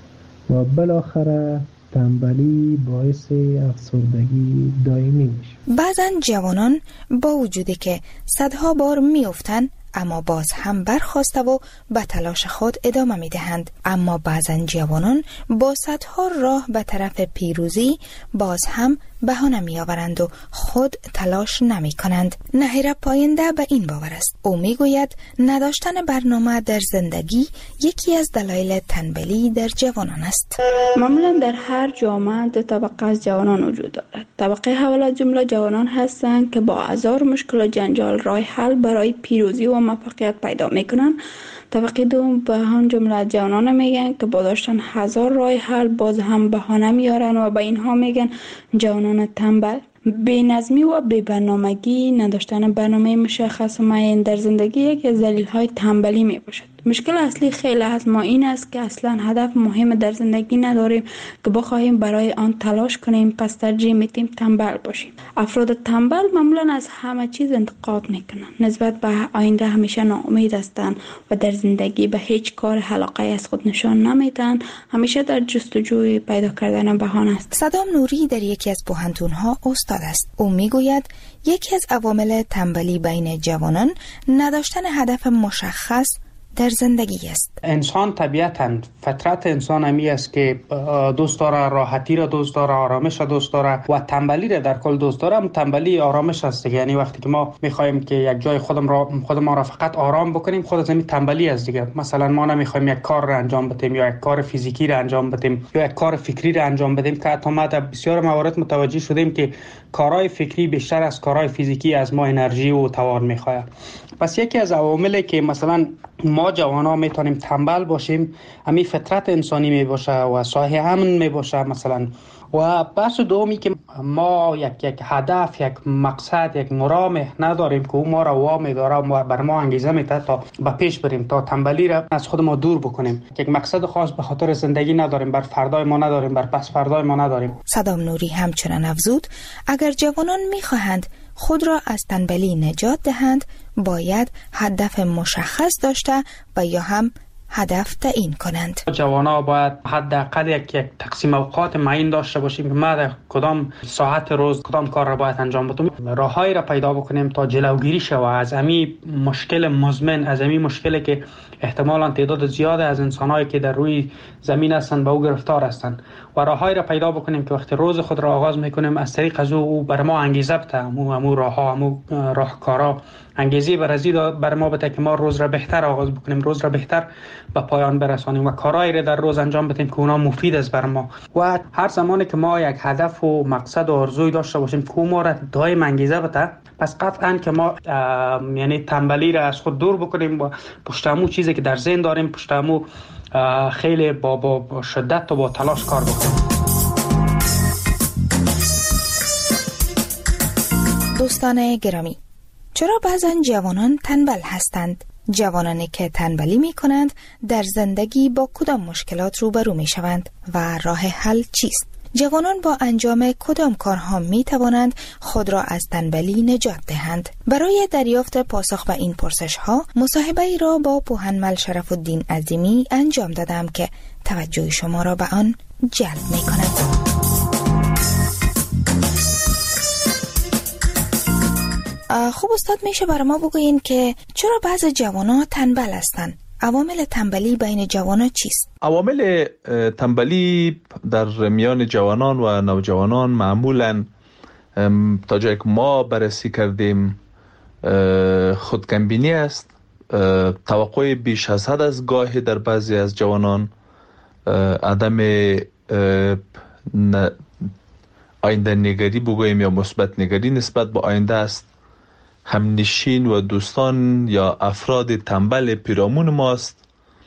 Speaker 1: و بالاخره تنبلی باعث افسردگی دائمی میشه.
Speaker 21: بعضا جوانان با وجودی که صدها بار میافتند اما باز هم برخاسته و به تلاش خود ادامه میدهند. اما بعضا جوانان با صدها راه به طرف پیروزی باز هم بهانه میآورند و خود تلاش نمی کنند. نهیر پاینده به این باور است. او میگوید نداشتن برنامه در زندگی یکی از دلایل تنبلی در جوانان است.
Speaker 7: معمولا در هر جامعه دو طبقه از جوانان وجود دارد. طبقه اول از جمله جوانان هستند که با هزار مشکل و جنجال راه حل برای پیروزی و موفقیت پیدا میکنند. طبقه دوم به هم جمله جوانان میگن که با داشتن هزار راه حل باز هم بهانه میارن و به اینها میگن جوانان تنبل. بی‌نظمی و بی‌برنامگی، نداشتن برنامه مشخص و معین در زندگی یکی از دلایل تنبلی میباشد. مشکل اصلی خیلی از ما این است که اصلا هدف مهم در زندگی نداریم که بخواهیم برای آن تلاش کنیم، پس ترجیح میدیم تنبل باشیم. افراد تنبل معمولا از همه چیز انتقاد میکنند، نسبت به آینده همیشه ناامید هستند و در زندگی به هیچ کار علاقه از خود نشان نمیدن، همیشه در جستجوی پیدا کردن بهانه است.
Speaker 21: صدام نوری در یکی از پوهنتون‌ها استاد است. او میگوید یکی از عوامل تنبلی بین جوانان نداشتن هدف مشخص، در زندگی است.
Speaker 9: انسان طبیعتاً فطرت انسان همی است که دوست داره، راحتی را دوست داره، آرامش را دوست داره و تنبلی را در کل دوست داره. تنبلی آرامش است دیگه. یعنی وقتی که ما میخوایم که یک جای خودمان را فقط آرام بکنیم، خود از همین تنبلی است دیگه. مثلا ما نمیخوایم یک کار را انجام بدیم یا یک کار فیزیکی را انجام بدیم یا یک کار فکری را انجام بدیم، که حتی ما در بسیار موارد متوجه شدیم که کارهای فکری بیشتر از کارهای فیزیکی از ما انرژی و توان میخواد. پس یکی از عواملی که مثلا ما جوانان میتونیم تنبل باشیم، همین فطرت انسانی میباشه و صاحب امن میباشه مثلا. و بحث دومی که ما یک هدف، یک مقصد، یک مرام نداریم که او ما را وامی داره و بر ما انگیزه میده تا به پیش بریم، تا تنبلی را از خود ما دور بکنیم. یک مقصد خاص به خاطر زندگی نداریم، بر فردای ما نداریم، بر پس فردای ما نداریم.
Speaker 21: صدام نوری همچنان افزود اگر جوانان میخواهند خود را از تنبلی نجات دهند، باید هدف مشخص داشته و یا هم هدف تعیین کنند.
Speaker 9: جوانا باید حداقل یک تقسیم اوقات معین داشته باشیم که ما در کدام ساعت روز کدام کار را باید انجام بدیم. راههایی را پیدا بکنیم تا جلوگیری شود از همین مشکل مزمن، از همین مشکلی که احتمالاً تعداد زیاد از انسان‌هایی که در روی زمین هستند به او گرفتار هستند، و راههایی را پیدا بکنیم که وقتی روز خود را آغاز میکنیم از طریق از او بر ما انگیزه بده، همو راهها، همو راهکارا انگیزه بر ما بده که ما روز را بهتر آغاز بکنیم، روز را بهتر به پایان برسانیم و کارهایی را در روز انجام بدیم که اونا مفید است بر ما. و هر زمانی که ما یک هدف و مقصد و آرزوی داشته باشیم که ما را دائم انگیزه بده، پس قطعاً که ما یعنی تنبلی را از خود دور بکنیم و پشت همون چیزی که در ذهن داریم پشت همون خیلی با شدت و با تلاش کار بکنیم.
Speaker 21: دوستان گرامی، چرا بعضا جوانان تنبل هستند؟ جوانانی که تنبلی می کنند در زندگی با کدام مشکلات روبرو می شوند و راه حل چیست؟ جوانان با انجام کدام کارها می توانند خود را از تنبلی نجات دهند؟ برای دریافت پاسخ به این پرسش ها مصاحبه ای را با پوهنمل شرف الدین عظیمی انجام دادم که توجه شما را به آن جلب می کند. خوب استاد، میشه برای ما بگوین که چرا بعض جوانان تنبل هستند؟ عوامل تنبلی بین جوانان چیست؟
Speaker 12: عوامل تنبلی در میان جوانان و نوجوانان معمولاً تا جایی که ما بررسی کردیم خودکمبینی است، توقع بیش از حد از گاهی در بعضی از جوانان، عدم آینده نگری بگوییم یا مثبت نگری نسبت به آینده است، همنشین و دوستان یا افراد تنبل پیرامون ماست،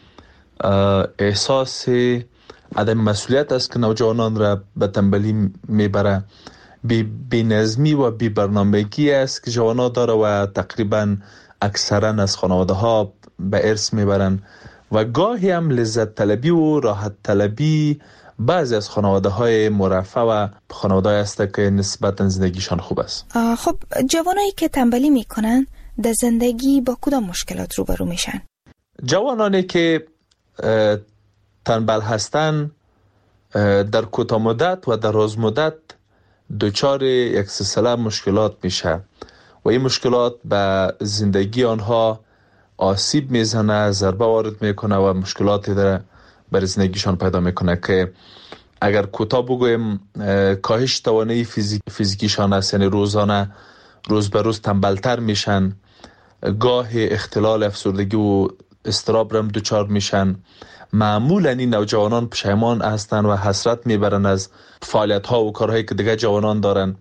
Speaker 12: احساس عدم مسئولیت است که نوجوانان را به تنبلی میبره، بی‌نظمی و بی‌برنامگی است که جوانان داره و تقریبا اکثرا از خانواده ها به ارث میبرن، و گاهی هم لذت طلبی و راحت طلبی بعضی از خانواده های مرفه و خانواده هست که نسبتا زندگیشان خوب است.
Speaker 21: خب جوانایی که تنبلی میکنن در زندگی با کدام مشکلات روبرو میشن؟
Speaker 12: جوانانی که تنبل هستن در کوتاه مدت و در دراز مدت دچار یک سلسله مشکلات میشه و این مشکلات به زندگی آنها آسیب میزنه، ضربه وارد میکنه و مشکلاتی در بر زندگیشان پیدا میکنه که اگر کوتاه بگویم کاهش توانایی فیزیکیشان است، یعنی روزانه روز به روز تنبلتر میشن، گاه اختلال افسردگی و اضطراب رم دچار میشن. معمولا این نوجوانان پشیمان هستن و حسرت میبرن از فعالیت ها و کارهایی که دیگه جوانان دارن،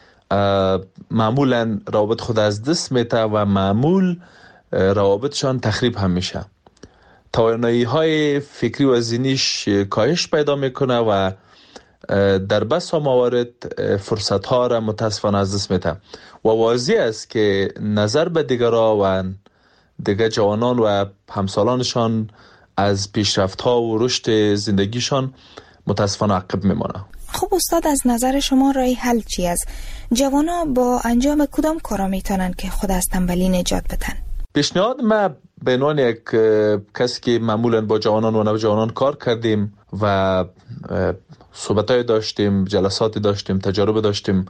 Speaker 12: معمولا روابط خود از دست میته و معمول روابطشان تخریب هم میشه، توانایی های فکری و ذهنیش کاهش پیدا میکنه و در بسا موارد فرصت ها را متاسفانه از دست میده و واضح است که نظر به دیگران و دیگر جوانان و همسالانشان از پیشرفت ها و رشد زندگیشان متاسفانه عقب میمانه.
Speaker 21: خب استاد، از نظر شما راه حل چی است؟ جوانا با انجام کدام کارا میتونن که خود از تنبلی نجات بدن؟
Speaker 12: پیشنهاد ما به عنوان یک کسی که معمولا با جوانان و نوجوانان کار کردیم و صحبت‌های داشتیم، جلساتی داشتیم، تجارب داشتیم،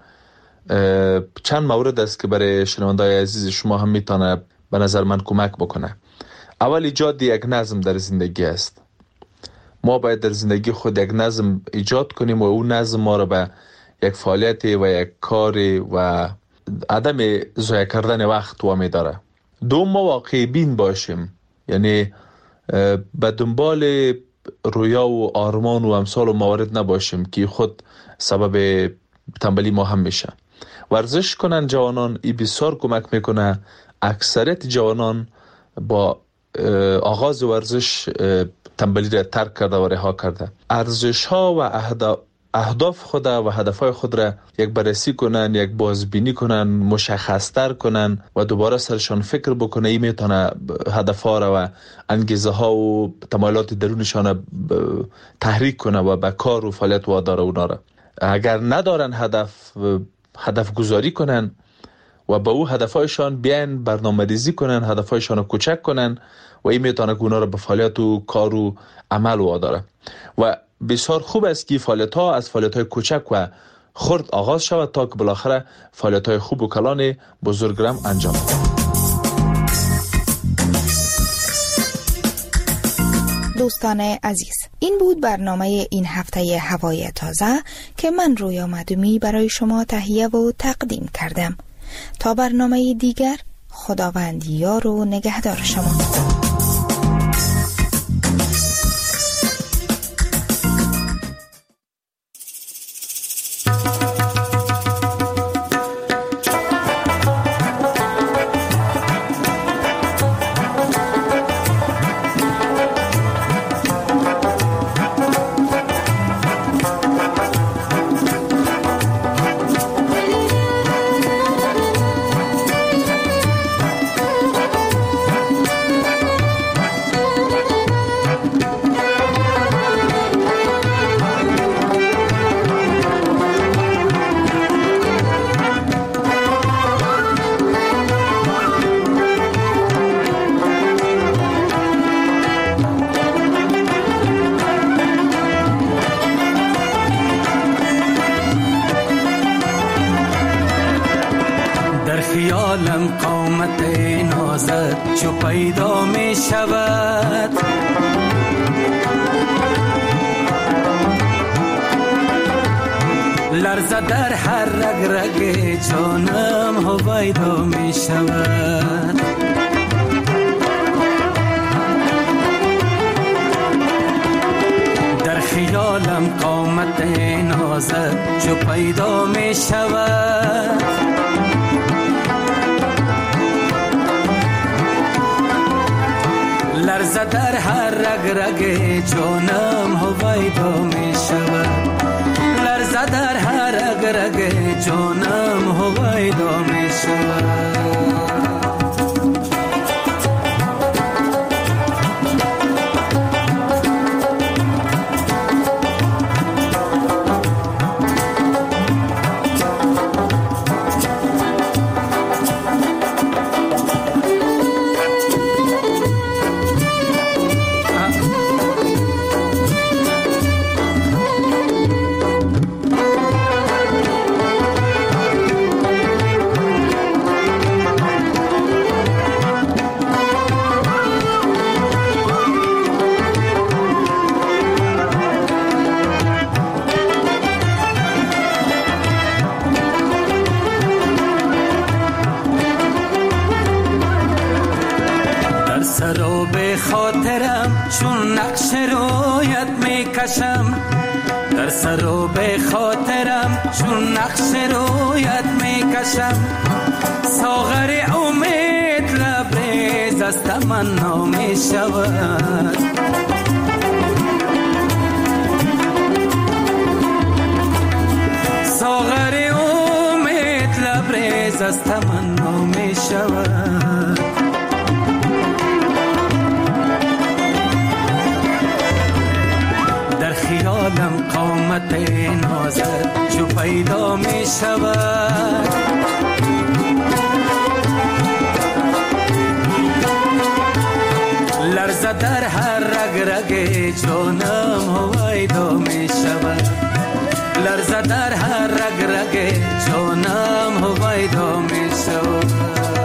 Speaker 12: چند مورد است که برای شنونده‌های عزیز شما هم میتونه به نظر من کمک بکنه. اول ایجاد یک نظم در زندگی است. ما باید در زندگی خود یک نظم ایجاد کنیم و اون نظم ما را به یک فعالیت و یک کار و عدم ضایع کردن وقت وامی داره. دوم، ما واقعی بین باشیم، یعنی به دنبال رویا و آرمان و امثال و موارد نباشیم که خود سبب تنبلی ما هم میشه. ورزش کنن جوانان، این بسیار کمک میکنه. اکثریت جوانان با آغاز ورزش تنبلی را ترک کرده و رها کرده. ارزش ها و اهداف خود و هدفهای خود را یک بررسی کنن، یک بازبینی کنن، مشخص‌تر کنن و دوباره سرشان فکر بکنه. این میتونه هدفها را و انگیزه ها و تمایلات درونشان تحریک کنه و به کار و فعالیت واداره اونا را. اگر ندارن هدف گذاری کنن و با او هدفهایشان بیان برنامه‌ریزی کنن، هدفهایشان رو کوچک کنن و این میتونه اونا را به فعالیت و کار و عمل واداره. و بسیار خوب است که فعالیت‌ها از فعالیت‌های کوچک و خرد آغاز شود تا که بالاخره فعالیت‌های خوب و کلان بزرگ را انجام دهد.
Speaker 21: دوستان عزیز، این بود برنامه این هفته هوای تازه که من رویا معدومی برای شما تهیه و تقدیم کردم. تا برنامه دیگر، خداوند یار و نگهدار شما.
Speaker 3: خیالم قامت نازت چو پیدا می شود، لرزه در هر رگ رگ جانم هویدا می شود. در خیالم قامت نازت چو پیدا می شود، لرزه در هر رگ رگ جانم هویدا می شود، لرزه در هر رگ رگ جانم هویدا می شود. چون نقش رویت می کشم، در سر و به خاطرم چون نقش رویت می کشم، ساغر امید لبریز از تمنا می شود، ساغر امید لبریز از تمنا می شود. خیالم قامت نازت چو پیدا می شود، لرزه در هر رگ رگ جانم هویدا می شود، لرزه در هر رگ رگ جانم هویدا می شود.